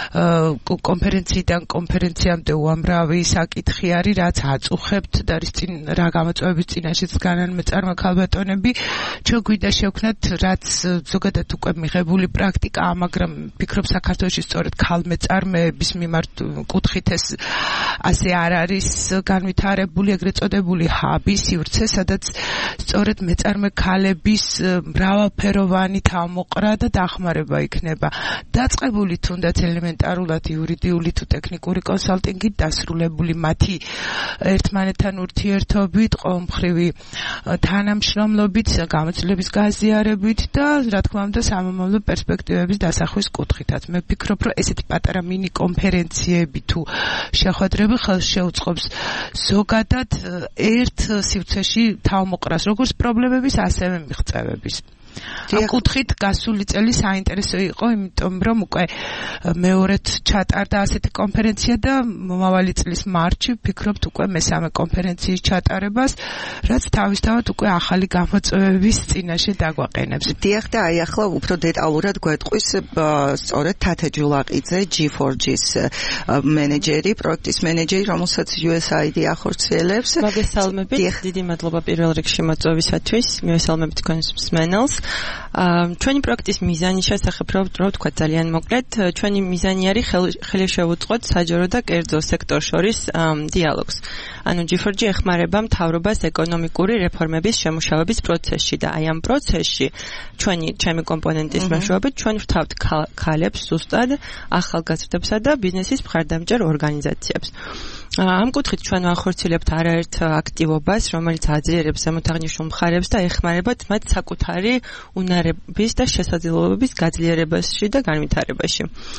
კონფერენციიდან კონფერენციამდე უამრავი საკითხი არის, რაც აწუხებთ და რის წინ რა გამოწვევების წინაშეც დგანან მეწარმე ქალბატონები. ჩვენ გვინდა შევქნათ, რაც ზოგადად უკვე მიღებული პრაქტიკა, მაგრამ ვფიქრობ, საქართველოში სწორედ ქალმეწარმეების მიმართ კუთხით ეს ასე არ არის განვითარებული, ეგრეთ წოდებული ჰაბი, სივრცე, სადაც სწორედ მეწარმე ქალების მრავალფეროვანი თავმოყრა და დახმარება იქნება დაწყებული თუნდაც ელემენტარულად იურიდიული თუ ტექნიკური კონსალტინგით, დასრულებული მათი ერთმანეთთან ურთიერთობით, ყოველმხრივი თანამშრომლობით, გამოცდილების გაზიარებით და რა თქმა უნდა სამომავლო პერსპექტივების დასახვის კუთხითაც. მე ვფიქრობ, რომ ესეთი პატარა მინი კონფერენციები თუ შეხვედრები ხელს შეუწყობს ზოგადად ერთ სივრცეში თავმოყრას, როგორც პრობლემების, ასევე მიღწევების. ამ კუთხით გასული წელი საინტერესო იყო, იმიტომ რომ უკვე მეორედ ჩატარდა ასეთი კონფერენცია და მომავალი წლის მარტში ვფიქრობთ უკვე მესამე კონფერენციის ჩატარებას, რაც თავისთავად უკვე ახალი გამოწვევების წინაშე დაგვაყენებს. დიახ, და აი ახლა უფრო დეტალურად გვეტყვის სწორედ თათე ჯულაყიძე, ჯი ფორ ჯის მენეჯერი, პროექტის მენეჯერი, რომელსაც იუ ეს აი დი ახორციელებს. მოგესალმებით, დიდი მადლობა პირველ რიგში მოწვევისათვის, მივესალმებით თქვენს მსმენელს. ჩვენი პროექტის მიზანი შესახებ რო ვთქვა ძალიან მოკლედ, ჩვენი მიზანი არის ხელი შევუწყოთ საჯარო და კერძო სექტორ შორის დიალოგს. ანუ ჯი ფორ ჯი ეხმარება მთავრობას ეკონომიკური რეფორმების შემუშავების პროცესში და აი ამ პროცესში ჩვენი ჩემი კომპონენტის მეშვეობით ჩვენ ვთავთ ქალებს ზუსტად ახალგაზრდებსა და ბიზნესის მხარდამჭერ ორგანიზაციებს. ამ კუთხით ჩვენ ვახორციელებთ არაერთ აქტივობას, რომელიც აძლიერებს ზემოთაღნიშნულ მხარებს და ეხმარებათ მათ საკუთარი უნარების და შესაძლებლობების გაძლიერებაში და განვითარებაში.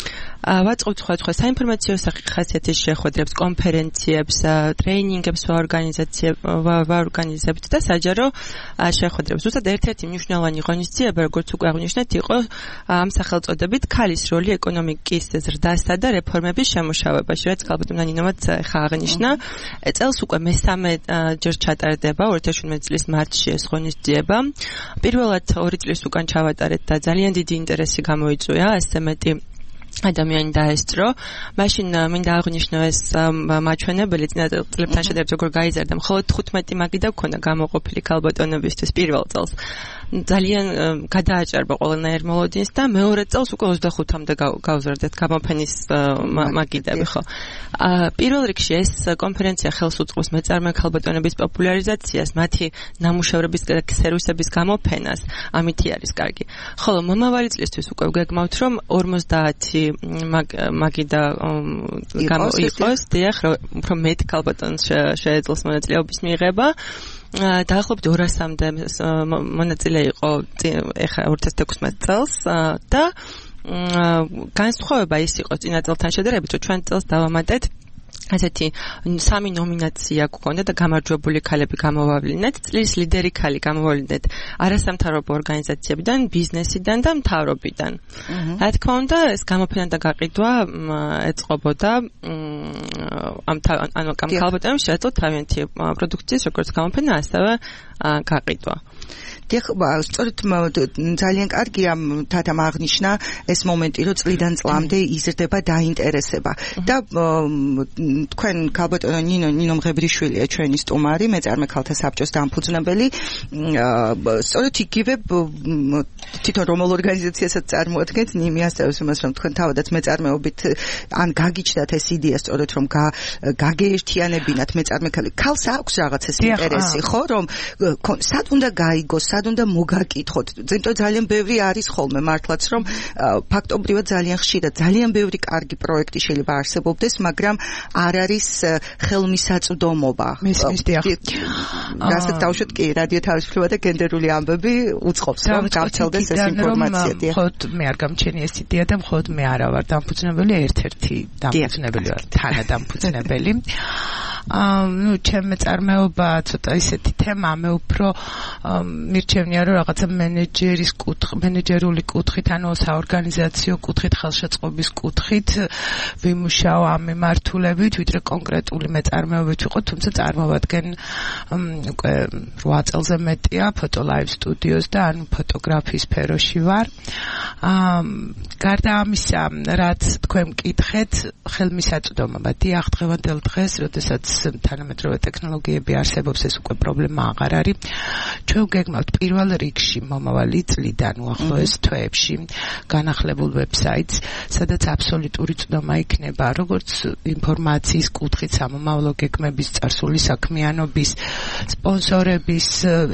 ვაწყობთ სხვადასხვა საინფორმაციო ხასიათის შეხვედრებს, კონფერენციებს, ტრეინინგებს ვაორგანიზებთ და საჯარო შეხვედრებს. ზუსტად ერთ-ერთი მნიშვნელოვანი ღონისძიება, როგორც უკვე აღვნიშნეთ, იყო ამ სახელწოდებით ქალის როლი ეკონომიკის ზრდასა და რეფორმების შემუშავებაში, რაც ალბათ ნინომაც ხა აღნიშნა. წელს უკვე მესამე ჯერ ჩატარდება ორი ათი შვიდმეტი წლის მარტში ეს ღონისძიება. პირველად ორი წლის უკან ჩავატარეთ და ძალიან დიდი ინტერესი გამოიწვია, ასე მეტი ადამიანი დაესწრო. მაშინ მინდა აღვნიშნო ეს მაჩვენებელი წინა წლებთან შედარებით როგორ გაიზარდა. მხოლოდ თხუთმეტი მაგიდა გქონდა გამოყოფილი ქალბატონებისთვის პირველ წელს. ძალიან გადააჭარბა ყველანაირ მოლოდინს და მეორე წელს უკვე ოცდახუთამდე გავზარდეთ გამოფენის მაგიდები, ხო. პირველ რიგში ეს კონფერენცია ხელს უწყობს მეწარმე ქალბატონების პოპულარიზაციას, მათი ნამუშევრების და სერვისების გამოფენას, ამითი არის კარგი. ხოლო momavali წლისთვის უკვე გეგმავთ, რომ ორმოცდაათი მაგიდა გამოიყოს, დიახ, უფრო მეტ ქალბატონს შეეძლოს მონაწილეობის მიღება. დაახლოებით ორასამდე მონაწილე იყო ეხლა ორი ათას ექვსმეტ წელს და განსხვავება ის იყო წინა წელთან შედარებით, რომ ჩვენ წელს დავამატეთ ასეთი სამი ნომინაცია გქონდა და გამარჯვებული ქალები გამოვავლინეთ, წლის ლიდერი ქალი გამოვავლინეთ არასამთავრობო ორგანიზაციებიდან, ბიზნესიდან და მთავრობიდან. რა თქმა უნდა, ეს გამოფენა და გაყიდვა ეწყობოდა ამ ანუ კალბატონებს შეეძლოთ თავიანთი პროდუქციის როგორც გამოფენა, ასევე გაყიდვა. დიახ, სწორედ ძალიან კარგია თათამ აღნიშნა ეს მომენტი, რომ წლიდან წლამდე იზრდება დაინტერესება და თქვენ ქალბატონო ნინო ნინო მღებრიშვილია ჩვენი სტუმარი, მეწარმე ქალთა საბჭოს დამფუძნებელი. სწორედ იგივე თვითონ რომელ ორგანიზაციასაც წარმოადგენთ, ნიმი ასწავლის იმას, რომ თქვენ თავადაც მეწარმეობით ან გაგიჩნდათ ეს იდეა, სწორედ რომ გაგეერთიანებინათ მეწარმე ქალი. ქალს აქვს რაღაც ეს ინტერესი, ხო, რომ სად უნდა გაიგოს, სად უნდა მოგაკითხოთ. ზემტო ძალიან ბევრი არის ხოლმე მართლაც, რომ ფაქტობრივად ძალიან ხშირად ძალიან ბევრი კარგი პროექტი შეიძლება არსებობდეს, მაგრამ არ არის ხელმისაწვდომობა. მესმის დიახ. რასაც დავუშვათ კი რადიო თავისუფლება და გენდერული ამბები უწყობს, რომ გავრცელდეს ეს ინფორმაცია. მხოლოდ მე არ გამჩენი ეს იდეა და მხოლოდ მე არა ვარ დამფუძნებელი, ერთ-ერთი დამფუძნებელი ვარ, თანადამფუძნებელი. აა ნუ ჩემი წარმოება ცოტა ისეთი თემა, მე უფრო მირჩევნია რომ რაღაცა მენეჯერის კუთხ, მენეჯერული კუთხით, ანუ საორგანიზაციო კუთხით, ხელშეწყობის კუთხით ვიმუშაო ამ მიმართულებით, ვიდრე კონკრეტული მეწარმეობით ვიყო, თუმცა წარმოვადგენ უკვე რვა წელზე მეტია ფოტო ლაივ სტუდიოს და ანუ ფოტოგრაფიის სფეროში ვარ. აა გარდა ამისა, რაც თქვენ მკითხეთ, ხელმისაწვდომობა. დიახ, დღევანდელ დღეს, როდესაც თანამედროვე ტექნოლოგიები არსებობს, ეს უკვე პრობლემა აღარ არის. ჩვენ გეგმავთ პირველ რიგში მომავალი წლიდან უახლოეს თვეებში განახლებულ ვებსაიტს, სადაც აბსოლუტური წვდომა იქნება, როგორც ინფორმაციის კუთხით, სამომავლო გეგმების, წარსული საქმიანობის, სპონსორების,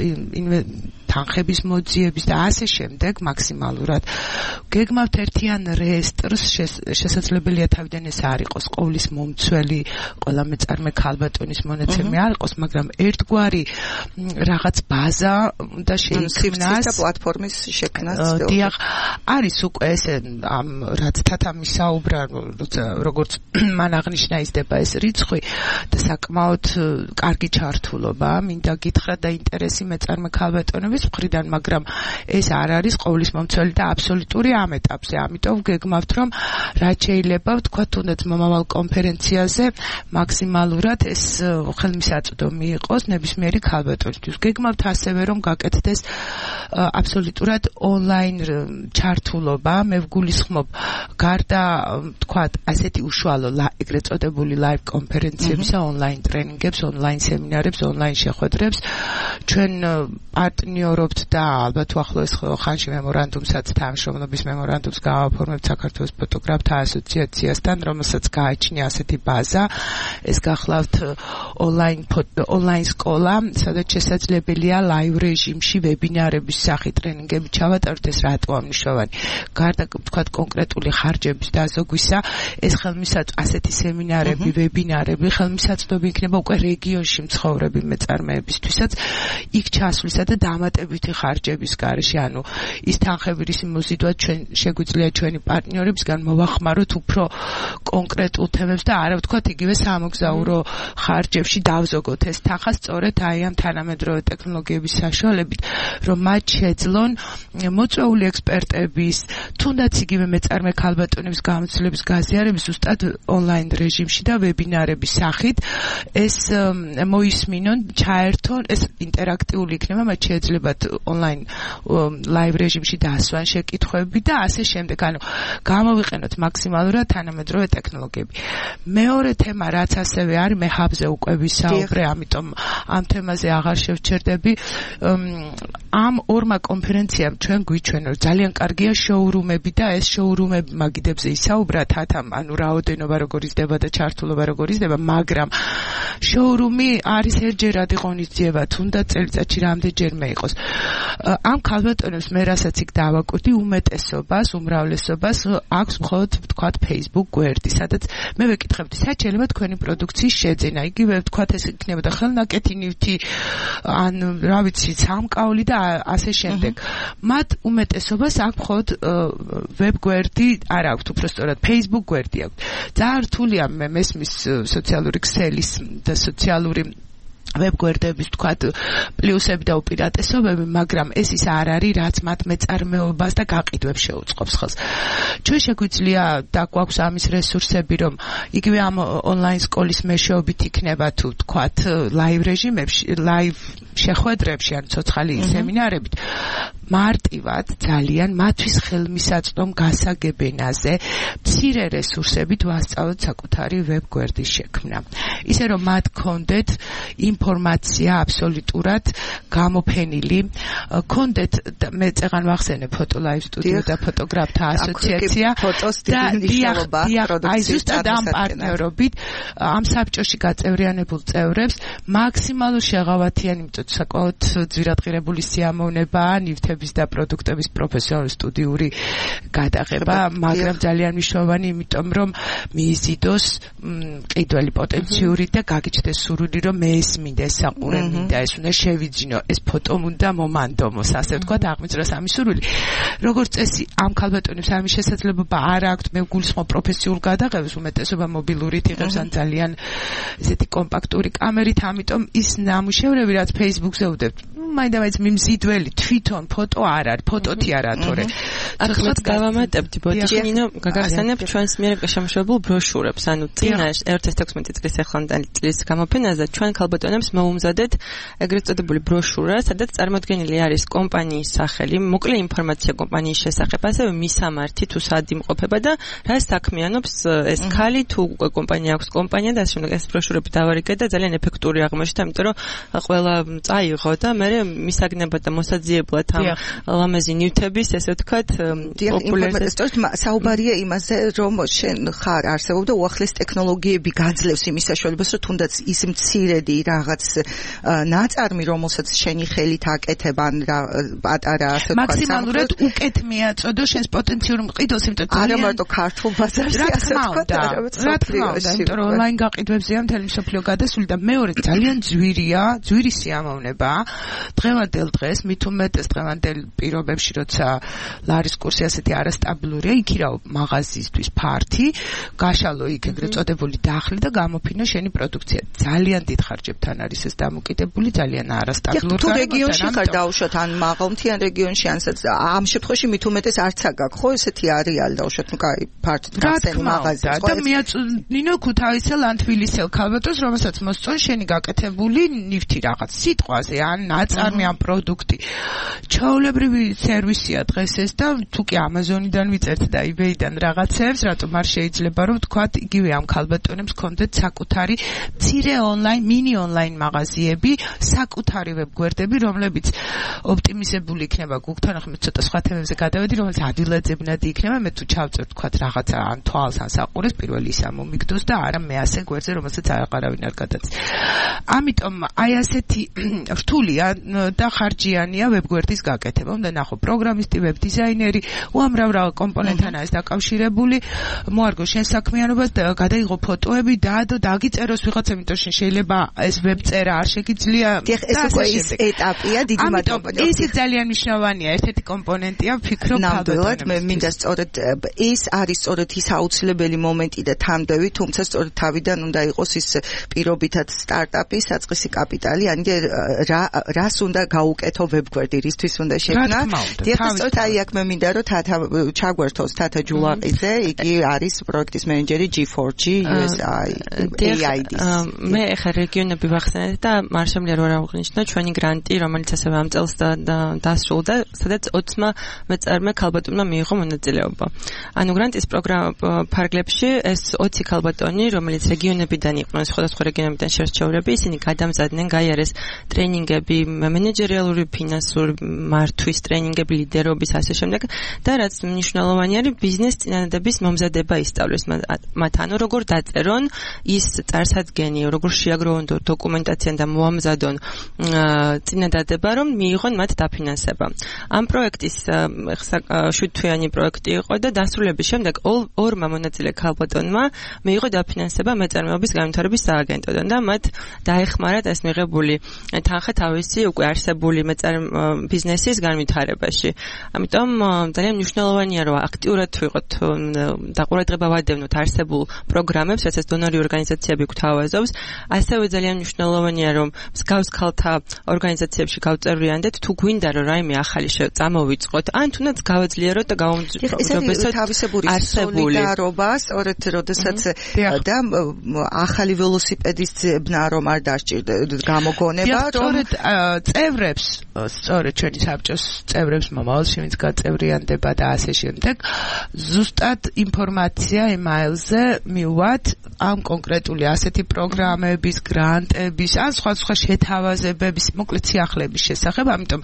თანხების მოძიების და ასე შემდეგ მაქსიმალურად. გეგმავთ ერთიან რეესტრს, შესაძლებელია თავიდან ეს არ იყოს ყოვლის მომცველი, ყველა მეწარმე ქალბატონის მონაცემი არ იყოს, მაგრამ ერთგვარი რაღაც ბაზა და შეიქმნას და პლატფორმის შექმნას. დიახ, არის უკვე ეს ამ რაც თათამი საუბრა, როგორც მან აღნიშნა, ისდება ეს რიცხვი და საკმაოდ კარგი ჩართულობა, მინდა გითხრათ და ინტერესი მეწარმე ქალბატონების მხრიდან, მაგრამ ეს არ არის ყოვლის მომცველი და აბსოლუტური ამ ეტაპზე. ამიტომ გეგმავთ, რომ რაც შეიძლება ვთქვა, თუნდაც მომავალ კონფერენციაზე მაქსიმალურად ეს ხელმისაწვდომი იყოს ნებისმიერი ქალბატონისთვის. გეგმავთ ასევე, რომ გაკეთდეს აბსოლუტურად ონლაინ ჩართულობა. მე ვგულისხმობ გარდა ვთქვა ასეთი უშუალო ეგრეთ წოდებული ლაივ კონფერენციებისა, ონლაინ ტრენინგებს, ონლაინ სემინარებს, ონლაინ შეხვედრებს ჩვენ პარტნიორობთ და ალბათ უახლოეს ხანში მემორანდუმსაც, თანამშრომლობის მემორანდუმს გავაფორმებთ საქართველოს ფოტოგრაფთა ასოციაციასთან, რომელსაც გააჩნია ასეთი ბაზა. ეს გახლავთ ონლაინ ონლაინ სკოლა, სადაც შესაძლებელია ლაივ რეჟიმში ვებინარების სახით ტრენინგები ჩავატაროთ. ეს რატოა მნიშვნელოვანი? გარდა ვთქვათ კონკრეტული ხარჯების დაზოგვისა, ეს ხელმისაწვდომი ასეთი სემინარები, ვებინარები ხელმისაწვდომი იქნება უკვე რეგიონში მცხოვრები მეწარმეებისთვისაც იქ ჩასვლისა და დამატებითი ხარჯების გარეშე, ანუ ის თანხები რისი მოზიდვა ჩვენ შეგვიძლია ჩვენი პარტნიორებისგან მოვახმაროთ უფრო კონკრეტულ თემებს და არა ვთქვათ იგივე სამოგზაურო ხარჯებში დავზოგოთ ეს თანხა სწორედ აი ამ თანამედროვე ტექნოლოგიების საშუალებით, რომ მათ შეძლონ მოწვეული ექსპერტების, თუნდაც იგივე მეწარმე ქალბატონების გამოცდილების გაზიარების ზუსტად ონლაინ რეჟიმში და ვებინარების სახით ეს მოისმინონ, ჩაერთონ, ეს ინტერაქტიული იქნება, მათ შეეძლებათ ონლაინ ლაივ რეჟიმში დასვან შეკითხვები და ასე შემდეგ. ანუ გამოვიყენოთ მაქსიმალურად თანამედროვე ტექნოლოგიები. მეორე თემა, რაც ასევე არის, მე ჰაბზე უკვე ვისაუბრე, ამიტომ ამ თემაზე აღარ შევჩერდები. ამ ორმა კონფერენციამ ჩვენ გვიჩვენა, რომ ძალიან კარგია შოურუმები და ეს შოურუმები მაგიდებზე ისაუბრა თათამ, ანუ რაოდენობა როგორ იზრდება და ჩართულობა როგორ იზრდება, მაგრამ შოურუმი არის ერთჯერადი ღონისძიება, თუნდაც წელიწადში რამდენჯერმე იყოს. ამ ქალბატონებს მე რასაც იქ დავაკვირდი, უმეტესობას, უმრავლესობას აქვს მხოლოდ ვთქვათ Facebook გვერდი, სადაც მე ვეკითხებდი, საერთოდ შეიძლება თქვენი პროდუქციის შეძენა. იგივე ვთქვათ ეს იქნებოდა ხელნაკეთი ნივთი, ან რა ვიცი, სამკაული და ასე შემდეგ. მათ უმეტესობას აქვს მხოლოდ ვებ გვერდი არ აქვს, უბრალოდ Facebook გვერდი აქვს. ძალიან რთულია მე მესმის სოციალური ქსელის და სოციალური ვებგვერდების თქვათ პლუსები და უპირატესობები, მაგრამ ეს ის არ არის, რაც მათ მეწარმეობას და გაყიდვებს შეუწყობს ხელს. ჩვენ შეგვიძლია და გვაქვს ამის რესურსები, რომ იგივე ამ ონლაინ სკოლის მეშვეობით იქნება თუ თქვათ ლაივ რეჟიმებში, ლაივ შეხვედრებში ან ცოცხალი სემინარებით მარტივად ძალიან მათთვის ხელმისაწვდომ გასაგებენაზე მცირე რესურსებით ვასწავლოთ საკუთარი ვებგვერდის შექმნა. ისე რომ მათ კონდეთ ინფორმაცია აბსოლუტურად გამოფენილი, კონდეთ მე წეგან ვახსენე ფოტო ლაივ სტუდიო და ფოტოგრაფთა ასოციაცია და აი ზუსტად ამ პარტნიორობით ამ საბჭოში გაწევრიანებულ წევრებს მაქსიმალურ შეღავათიან, იმიტომ საკმაოდ ძვირადღირებული სიამოვნებაა ნივთების და პროდუქტების პროფესიონალური სტუდიური გადაღება, მაგრამ ძალიან მნიშვნელოვანი, იმიტომ რომ მიიზიდოს მყიდველი პოტენციური და გაგიჩნდეს სურვილი, რომ მე ეს მინდა, ეს საყურე მინდა, ეს უნდა შევიძინო, ეს ფოტო უნდა მომანდომოს, ასე ვთქვათ, აღმოჩნდა სამი სურვილი. როგორც წესი, ამ ქალბატონებს ამის შესაძლებლობა არ აქვს, მე გულისხმობ პროფესიულ გადაღებას, უმეტესობა მობილურით იღებს ან ძალიან ესეთი კომპაქტური კამერით, ამიტომ ის ნამუშევრები, რაც Facebook-ზე უდევთ, მაინდა-მაინც მიმზიდველი თვითონ ფოტო არ არის, ფოტოთი არაა თორე. ახლა გავამატებდი ბოთინინო, გაგახსენებ ჩვენს მიერ შემოშობილ ბროშურებს, ანუ წინა ერთ ათას თექვსმეტი წლის ახლანდელი წლის გამოფენაზე ჩვენ ქალბატონებს მოუმზადეთ ეგრეთ წოდებული ბროშურა, სადაც წარმოდგენილი არის კომპანიის სახელი, მოკლე ინფორმაცია კომპანიის შესახებ, ასევე მისამართი თუ სად იმყოფება და რა საქმიანობს ეს ქალი, თუ კომპანია აქვს კომპანია და ასე შემდეგ. ეს ბროშურები დავარიგეთ და ძალიან ეფექტური აღმოჩნდა, იმიტომ რომ ყველა წაიღო და მე მისაგნებად და მოსაძიებლად ამ ლამაზი ნივთების, ესე ვთქვათ, პოპულარიზაციას. საუბარია იმაზე, რომ შენ ხარ არსებობდა უახლეს ტექნოლოგიები გაძლევს იმის საშუალებას, რომ თუნდაც ის მცირედი რაღაც ნაწარმი, რომელსაც შენი ხელით აკეთებ, ან პატარა ასე ვთქვათ, მაქსიმალურად უკეთ მიაწოდო შენს პოტენციურ მყიდველს, იმიტომ რომ არა მარტო ქართულ ბაზარში, ასე ვთქვათ, რა თქმა უნდა, იმიტომ რომ ონლაინ გაყიდვებზეა მთელი მსოფლიო გადასული და მეორე ძალიან ძვირია, ძვირი სიამოვნებაა. დღევანდელ დღეს მით უმეტეს დღევანდელ პირობებში, როცა ლარის კურსი ასეთი არასტაბილურია, იქირავ მაღაზიისთვის ფართი, გაშალო იქ ეგრეთ წოდებული დახლი და გამოფინო შენი პროდუქცია. ძალიან დიდ ხარჯებთან არის ეს დამოკიდებული, ძალიან არასტაბილური. თუ რეგიონში ხარ დაუშვათ, ან მაღალმთიან რეგიონში, ანსაც ამ შემთხვევაში მით უმეტეს არც აგაკ, ხო ესეთი არის დაუშვათ, ну კაი ფართით გახსენი მაღაზია. და მიაწვნინო ქუთაისელ ან თბილისელ ქალბატონს, რომელსაც მოსწონ შენი გაკეთებული ნივთი რაღაც სიტყვაზე, ან ნაწარმი ან პროდუქტი. ჩაოლებრივი სერვისია დღეს ეს და თუ კი Amazon-დან ვიწერთ და eBay-დან რაღაცებს, რატომ არ შეიძლება რომ თქვათ იგივე ამ ქალბატონებს კონდეთ საკუთარი მცირე ონლაინ, მინი ონლაინ მაღაზიები, საკუთარი ვებგვერდები, რომლებიც ოპტიმიზებული იქნება გუგთან, ახლა მე ცოტა სხვა თემებზე გადავედი, რომელიც ადგილაძებნადი იქნება, მე თუ ჩავწერ თქვათ რაღაცა ან თვალს ან საყურეს, პირველი ისა მომიგდოს და არა მე ასე გვერდზე, რომელსაც არავინ არ გადაცის. ამიტომ აი ასეთი რთულია და ხარჯიანია ვებგვერდის გაკეთება. უნდა ნახო პროგრამისტი, ვებ დიზაინერი, უამრავ კომპონენტთან არის დაკავშირებული. მოარგო შენ საქმიანობას და გადაიღო ფოტოები, დაადო, დაგიწეროს ვიღაცა, იმიტომ რომ შეიძლება ეს ვებწერა არ შეგიძლია. ეს უკვე ის ეტაპია, დიდი მადლობა. ეს ძალიან მნიშვნელოვანია, ერთ-ერთი კომპონენტია, ვფიქრობ ნამდვილად, მე მინდა სწორედ ეს არის სწორედ ის აუცილებელი მომენტი და თანდევი, თუმცა სწორედ თავიდან უნდა იყოს ის პირობითად სტარტაპი, საწყისი კაპიტალი, ან რა რას უნდა გაუკეთო ვებგვერდი, რისთვის უნდა შექმნა. დიახ, სწორედ აი აქ მე მინდა რომ თათა ჩაგვერთოს თათა ჯულაყიძე, იგი არის პროექტის მენეჯერი ჯი ფორ ჯი იუ ეს აი ეი აი დი. მე ახლა რეგიონები ვახსენეთ და მარშემლია რო აღნიშნა ჩვენი გრანტი, რომელიც ასევე ამ წელს დასრულდა, სადაც ოცმა მეწარმე ქალბატონმა მიიღო მონაწილეობა. ანუ გრანტის პროგრამა ფარგლებში ეს ოცი ქალბატონი, რომელიც რეგიონებიდან იყვნენ, სხვადასხვა რეგიონებიდან შერჩევრები, ისინი გადამზადდნენ გაიარეს ტრეინინგები, მენეჯერიალური, ფინანსური მართვის ტრეინინგები, ლიდერობის ასე შემდეგ და რაც მნიშვნელოვანი არის ბიზნეს წინადადების მომზადება ისწავლეს მათ, ანუ როგორ დაწერონ ის წარსადგენი, როგორ შეაგროვონ დოკუმენტაცია და მოამზადონ წინადადება, რომ მიიღონ მათ დაფინანსება. ამ პროექტის შვიდთვიანი პროექტი იყო და დასრულების შემდეგ ორმა მონაწილე ქალბატონმა მიიღო დაფინანსება მეწარმეობის განვითარების სააგენტოდან და მათ დაეხმარათ ეს მიღებული თანხა თავისი უკვე არსებული ბიზნესის განვითარებაში. ამიტომ ძალიან მნიშვნელოვანია, რომ აქტიურად ვიყოთ და ყურადღება ვადევნოთ არსებულ პროგრამებს, რასაც დონორი ორგანიზაციები გვთავაზობს. ასევე ძალიან მნიშვნელოვანია, რომ მსგავს ქალთა ორგანიზაციებში გავწევრიანდეთ, თუ გვინდა რომ რაიმე ახალი წამოვიწყოთ, ან თუნდაც გავაძლიეროთ და გავუმჯობესოთ თავისებური სოლიდარობა, სწორედ როდესაც და ახალი ველოსიპედის ძებნა რომ არ დასჭირდება გამოგონება, რომ წევრებს, სწორედ ჩვენი საბჭოს წევრებს მომავალში ვინც გაწევრიანდება და ასე შემდეგ, ზუსტად ინფორმაცია email-ზე მივუვათ ამ კონკრეტული ასეთი პროგრამების, გრანტების, ან სხვა სხვა შეთავაზებების, მოკლედ სიახლეების შესახებ, ამიტომ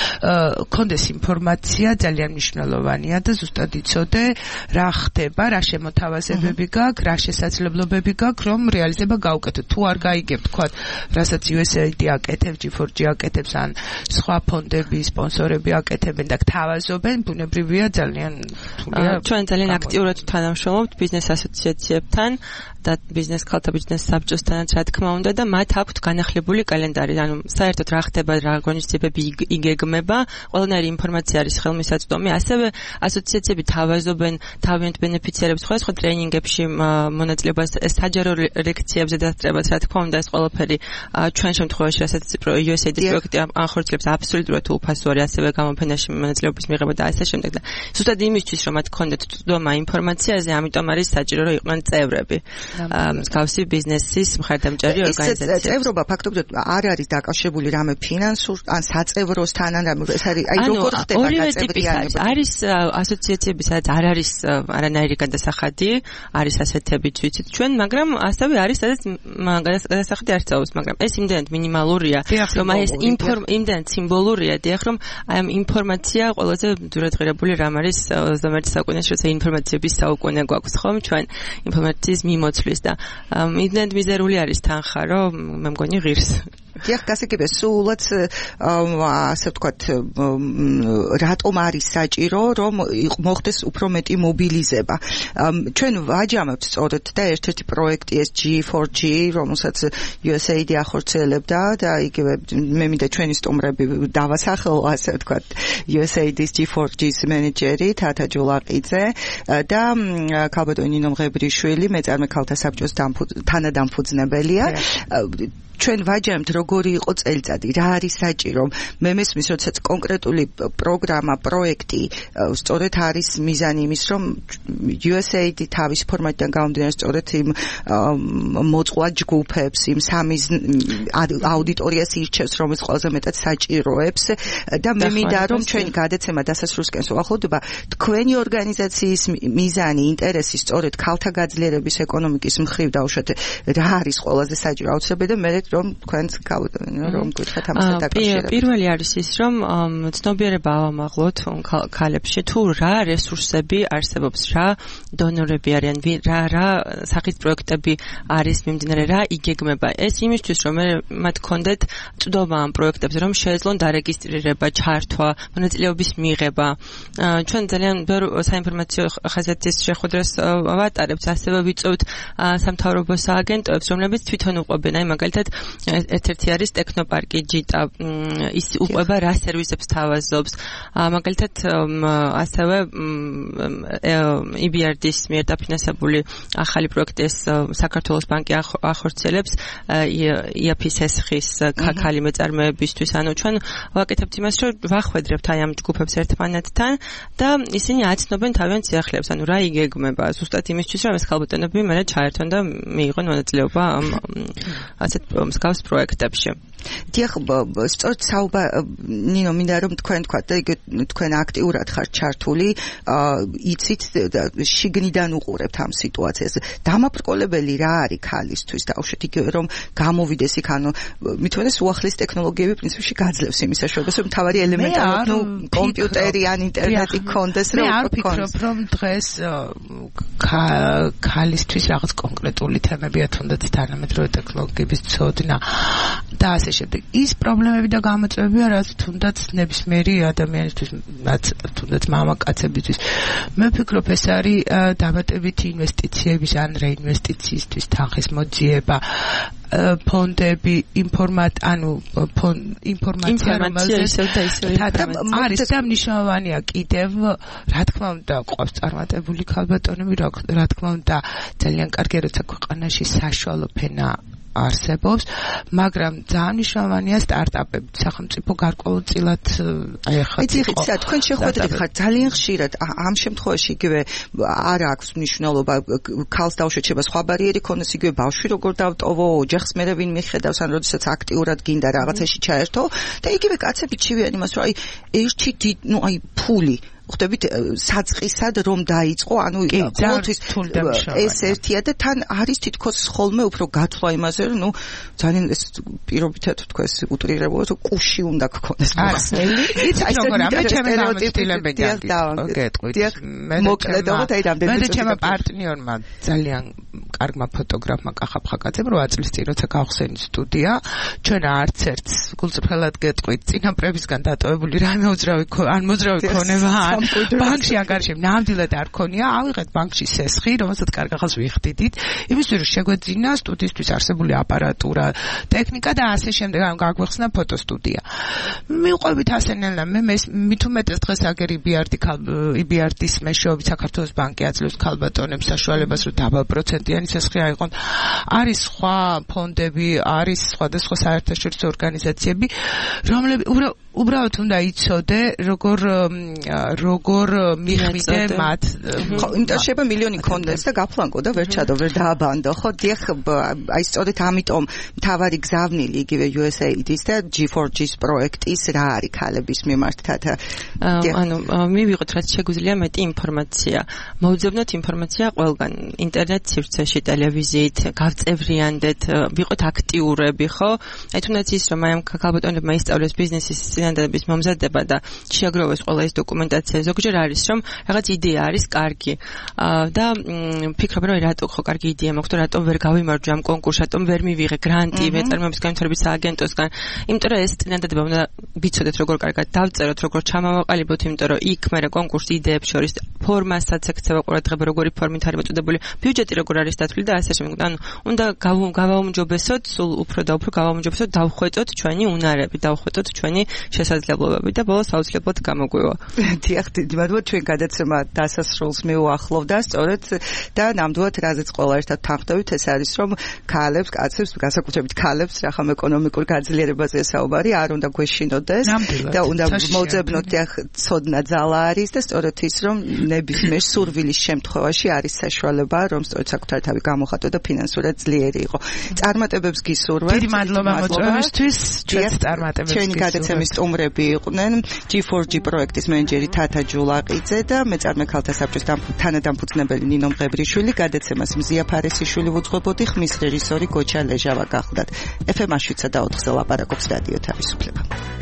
კონდეს ინფორმაცია ძალიან მნიშვნელოვანია და ზუსტად იცოდე რა ხდება, რა შემოთავაზებები გაქვს, რა შესაძლებლობები გაქვს, რომ რეალიზება გაუკეთოთ. თუ არ გაიგებ, თქვა, რასაც U S A I D აკეთებს, G four G აკეთებს, ან სხვა ფონდები, სპონსორები აკეთებენ და გთავაზობენ, ბუნებრივია ძალიან რთულია. ჩვენ ძალიან აქტიურად თანამშრომლობთ ბიზნეს ასოციაციებთან და ბიზნეს ქალთა ბიზნეს საბჭოსთანაც, რა თქმა უნდა, და მათ აქვთ განახლებული კალენდარი. ანუ საერთოდ რა ხდება, რა ღონისძიებები იგეგმება, ყველანაირი ინფორმაცია არის ხელმისაწვდომი. ასევე ასოციაციები თავაზობენ თავიანთ ბენეფიციარებს სხვა სხვა ტრეინინგებში მონაწილეობას, საჯარო ლექციებზე დასწრებას, რა თქმა უნდა, ეს ყველაფერი ჩვენ შემთხვევაში, რასაც U S A I D პროექტი ახორციელებს, აბსოლუტურად უფასო არის, ასევე გამოფენაში მონაწილეობის მიღება და ასე შემდეგ. და ზუსტად იმისთვის, რომ მათ ქონდეთ წვდომა ინფორმაციაზე, ამიტომ არის საჭირო, რომ იყვნენ წევრები. მსგავსი ბიზნესის მხარდამჭერი ორგანიზაცია. ეს წევრობა ფაქტობრივად არ არის დაკავშირებული რამე ფინანსურ ან საწევროსთან, ან რამე ეს არის აი როგორ ხდება გაწევრიანება. არის ასოციაციები, სადაც არ არის არანაირი გადასახადი, არის ასეთებიც ვიცით ჩვენ, მაგრამ ასევე არის სადაც გადასახადი არ წავალს, მაგრამ ეს იმდენად მინიმალურია, რომ აი ეს იმდენად სიმბოლურია, დიახ, რომ აი ამ ინფორმაცია ყველაზე ძვირადღირებული რამ არის ოცდამეერთე საუკუნეში, როცა ინფორმაციების საუკუნე გვაქვს, ხომ ჩვენ ინფორმაციის მიმოცვლის და იმდენად მიზერული არის თანხა, რომ მე მგონი ღირს. დიახ, გასაგებია, სულაც ასე ვთქვათ, რატომ არის საჭირო, რომ მოხდეს უფრო მეტი მობილიზება. ჩვენ ვაჯამებთ სწორედ და ერთ-ერთი პროექტი ეს G four G, რომელსაც U S A I D ახორციელებდა და იგივე მე მინდა ჩვენი სტუმრები დავასახელო, ასე ვთქვათ, U S A I D-ის G four G-ის მენეჯერი თათა ჯულაყიძე და ქალბატონი ნინო მღებრიშვილი, მეწარმე ქალთა საბჭოს თანადამფუძნებელია. ჩვენ ვაჯამთ როგორი იყო წელიწადი, რა არის საჭირო. მე მესმის, როდესაც კონკრეტული პროგრამა, პროექტი სწორედ არის მიზანი იმის, რომ U S A I D თავის ფორმატიდან გამომდინარე სწორედ იმ მოწყვა ჯგუფებს, იმ სამი აუდიტორიას ირჩევს, რომელიც ყველაზე მეტად საჭიროებს და მე მინდა რომ ჩვენი გადაცემა დასასრულისკენ უახლოვდება, თქვენი ორგანიზაციის მიზანი, ინტერესი სწორედ ქალთა გაძლიერების ეკონომიკის მხრივ დაუშვათ რა არის ყველაზე საჭირო აუცილებელი და მე რომ თქვენს რომ გითხრათ ამასთან დაკავშირებით. პირველი არის ის, რომ ცნობიერება ავამაღლოთ ქალებში, თუ რა რესურსები არსებობს, რა დონორები არიან, რა რა სახის პროექტები არის მიმდინარე, რა იგეგმება. ეს იმისთვის, რომ მათ ქონდეთ წვდომა ამ პროექტებზე, რომ შეეძლონ დარეგისტრირება, ჩართვა, მონაწილეობის მიღება. ჩვენ ძალიან ბევრ საინფორმაციო ხაზეთის შეხვედრას ვატარებთ, ასევე ვიწევთ სამთავრობო სააგენტოებს, რომლებიც თვითონ უყვებენ, აი მაგალითად ერთ-ერთი არის ტექნოპარკი ჯიტა, ის უყვება რა სერვისებს თავაზობს. მაგალითად ასევე E B R D-ის მიერ დაფინანსებული ახალი პროექტი ეს საქართველოს ბანკი ახორციელებს I A P S-ის ქალი მეწარმეებისთვის. ანუ ჩვენ ვაკეთებთ იმას, რომ ვახვედრებთ აი ამ ჯგუფებს ერთმანეთთან და ისინი აცნობენ თავიანთ სიახლეებს, ანუ რა იგეგმება ზუსტად იმისთვის, რომ ეს ქალბატონები მერე ჩაერთონ და მიიღონ მონაწილეობა ამ ასეთ მსგავს პროექტებში. დიახ, სწორედ საუბარ ნინო მინდა რომ თქვენ თქვათ და იგი თქვენ აქტიურად ხართ ჩართული, იცით შიგნიდან უყურებთ ამ სიტუაციას. დამაბრკოლებელი რა არის ქალისთვის დავუშვით იგივე რომ გამოვიდეს იქ ანუ მithmetes უახლის ტექნოლოგიები პრინციპში გაძლევს იმის საშუალებას რომ თავარი ელემენტარულად ნუ კომპიუტერი ან ინტერნეტი გქონდეს რომ მე არ ვფიქრობ რომ დღეს ქალისთვის რაღაც კონკრეტული თემებია თუნდაც თანამედროვე ტექნოლოგიების ცოდნა და ასე შემდეგ. ის პრობლემები და გამოწვევებია რაც თუნდაც ნებისმიერი ადამიანისთვის რაც თუნდაც მამაკაცებისთვის. მე ვფიქრობ ეს არის დამატებითი ინვესტიციების ან რეინვესტიციისთვის თანხის მოძიება ფონდები ინფორმატ ანუ ინფორმაცია რომელზეც არის და მნიშვნელოვანია კიდევ რა თქმა უნდა ყავს წარმატებული ქალბატონები რა თქმა უნდა ძალიან კარგია როცა ქვეყანაში საშუალო ფენა არსებობს, მაგრამ ძალიან მნიშვნელოვანია სტარტაპები, სახელმწიფო გარკვეულწილად აი ახლა იცით, თქვენ შეხვედრით ხართ ძალიან ხშირად ამ შემთხვევაში იგივე არ აქვს მნიშვნელობა ქალს დაუშვება სხვა ბარიერი ქონდეს იგივე ბავშვი როგორ დავტოვო, ოჯახს მერე ვინ მიხედავს ან როდესაც აქტიურად გინდა რაღაცაში ჩაერთო და იგივე კაცები ჩივიან იმას რომ აი ერთი ნუ აი ფული ხვდებით საწყისად რომ დაიწყო ანუ ყოველთვის ეს ერთია და თან არის თითქოს ხოლმე უფრო გათვლა იმაზე რომ ნუ ძალიან ეს პირობითად თქვა ეს უტრირებულად კუში უნდა გქონდეს მოხსნელი იცით როგორ ამ ჩემი გამოცდილებები გეტყვით მე მოკლედობით აი რამდენი მე ჩემო პარტნიორმა ძალიან კარგმა ფოტოგრაფმა კახაფხაკაძემ რვა წლის წინ როცა გავხსენით სტუდია ჩვენ არც ერთ გულწრფელად გეტყვით წინაპრებისგან დატოვებული რამე უძრავი ან მოძრავი ქონება ბანკში ანგარიშები ნამდვილად არ ქონია, ავიღეთ ბანკში სესხი, რომელსაც კარგ ახალს ვიხდიდით, იმისთვის რომ შეგვეძინა სტუდიისთვის არსებული აპარატურა, ტექნიკა და ასე შემდეგ, ანუ გაგვეხსნა ფოტოსტუდია. მივყვებით ასენელა, მე მით უმეტეს დღეს აგერ იბიარდი იბიარდის მეშვეობით საქართველოს ბანკი აძლევს ქალბატონებს საშუალებას, რომ დაბალ პროცენტიანი სესხი აიღონ. არის სხვა ფონდები, არის სხვადასხვა საერთაშორისო ორგანიზაციები, რომლებიც უბრალოდ უნდა იცოდე, როგორ როგორ მიხვიდე მათ ხო იმიტომ შეიძლება მილიონი კონდეს და გაფლანკო და ვერ ჩადო ვერ დააბანდო ხო დიახ აი სწორედ ამიტომ მთავარი გზავნილი იგივე U S A I D-ის და G four G-ის პროექტის რა არის ქალების მიმართად ანუ მივიღოთ რაც შეგვიძლია მეტი ინფორმაცია მოვძებნოთ ინფორმაცია ყველგან ინტერნეტ სივრცეში ტელევიზიით გავწევრიანდეთ ვიყოთ აქტიურები ხო აი თუნდაც ის რომ აი ამ ქალბატონებმა ისწავლეს ბიზნესის წინადადების მომზადება და შეაგროვეს ყველა ეს დოკუმენტაცია ზოგჯერ არის რომ რაღაც იდეა არის კარგი და ფიქრობ რომ რატო ხო კარგი იდეა მაქვს რატომ ვერ გავიმარჯვე ამ კონკურსს რატომ ვერ მივიღე გრანტი მეწარმეების განვითარების სააგენტოსგან იმიტომ რომ ეს წინადადება უნდა ვიცოდეთ როგორ კარგად დავწეროთ როგორ ჩამავაყალიბოთ იმიტომ რომ იქ მე კონკურს იდეებს შორის ფორმასაც ექცევა ყურადღება როგორი ფორმით არის მოწოდებული ბიუჯეტი როგორ არის დათვლილი და ასე შემდეგ ანუ უნდა გავაუმჯობესოთ სულ უფრო და უფრო გავაუმჯობესოთ დავხვეწოთ ჩვენი უნარები დავხვეწოთ ჩვენი შესაძლებლობები და ბოლოს აუცილებლად გამოგვივა დიახ დიდი მადლობა ჩვენ გადაცემა დასასრულს მეუახლოვდა სწორედ და ნამდვილად რაზეც ყველა ერთად თანხმდებით ეს არის რომ ქალებს კაცებს განსაკუთრებით ქალებს რახან ეკონომიკურ გაძლიერებაზე საუბარი არ უნდა გვეშინოდეს და უნდა მოძებნოთ დიახ ცოდნა ძალა არის და სწორედ ის რომ ნებისმიერ სურვილის შემთხვევაში არის საშუალება რომ სწორედ საკუთარი თავი გამოხატო და ფინანსურად ძლიერი იყო წარმატებებს გისურვებთ დიდი მადლობა მოწვევისთვის ჩვენს წარმატებებს ჩვენი გადაცემის სტუმრები იყვნენ G four G პროექტის მენეჯერი თათა ჯულაყიძე და მეწარმე ქალთა საბჭოს თანადამფუძნებელი ნინო მღებრიშვილი გადაცემას მზია ფარესიშვილი უძღვებოდი ხმის რეჟისორი გოჩა ლეჟავა გახლდათ F M შვიდსა და ოთხზე ლაპარაკობს რადიო თავისუფლება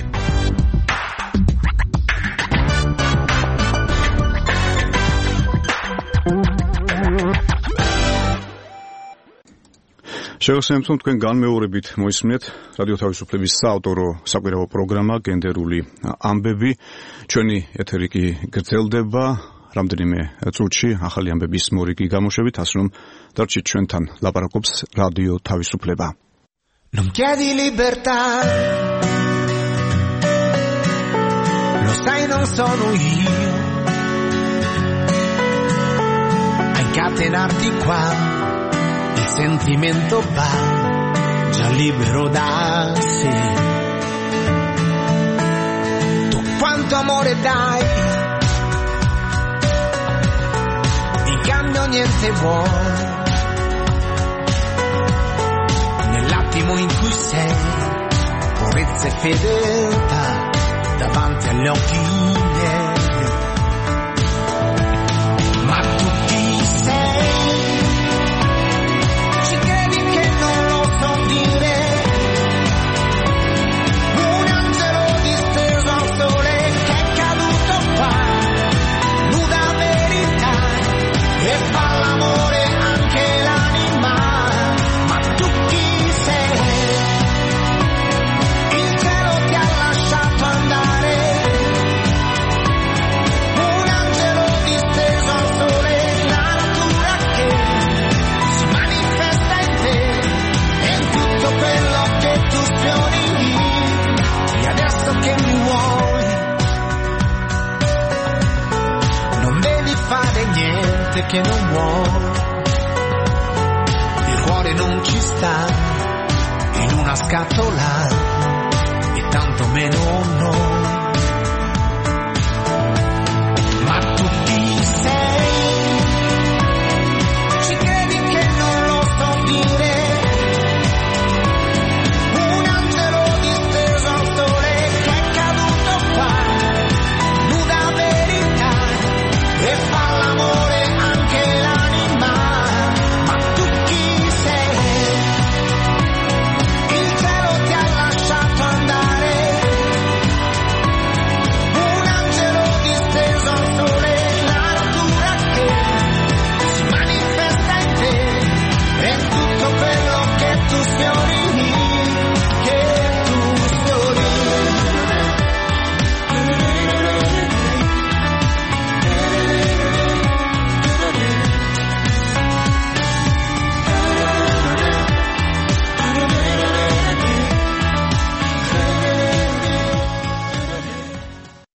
შევასრულებთ თქვენ განმეორებით მოისმინეთ რადიო თავისუფლების საავტორო საკვირაო პროგრამა გენდერული ამბები ჩვენი ეთერი კი გრძელდება რამდენიმე წუთში ახალი ამბების მორიგი გამოშვებით ასე რომ დარჩით ჩვენთან ლაპარაკობს რადიო თავისუფლება Non chiedi libertà Lo sai non sono io A incatenarti qua Il sentimento va già libero da sé. Tu quanto amore dai, in cambio niente vuoi. Nell'attimo in cui sei purezza e fedeltà davanti agli occhi miei. Ma tu chi sei? Ci credi che non lo so dire? Un angelo disteso al sole che è caduto qua, nuda verità, e fa l'amore anche l'anima. Ma tu chi sei? Il cielo ti ha lasciato andare, un angelo disteso al sole, la natura che si manifesta in te e in tutto quello che tu sfiori. E adesso che mi vuoi, non devi fare niente che non vuoi. Il cuore non ci sta in una scatola e tanto meno noi.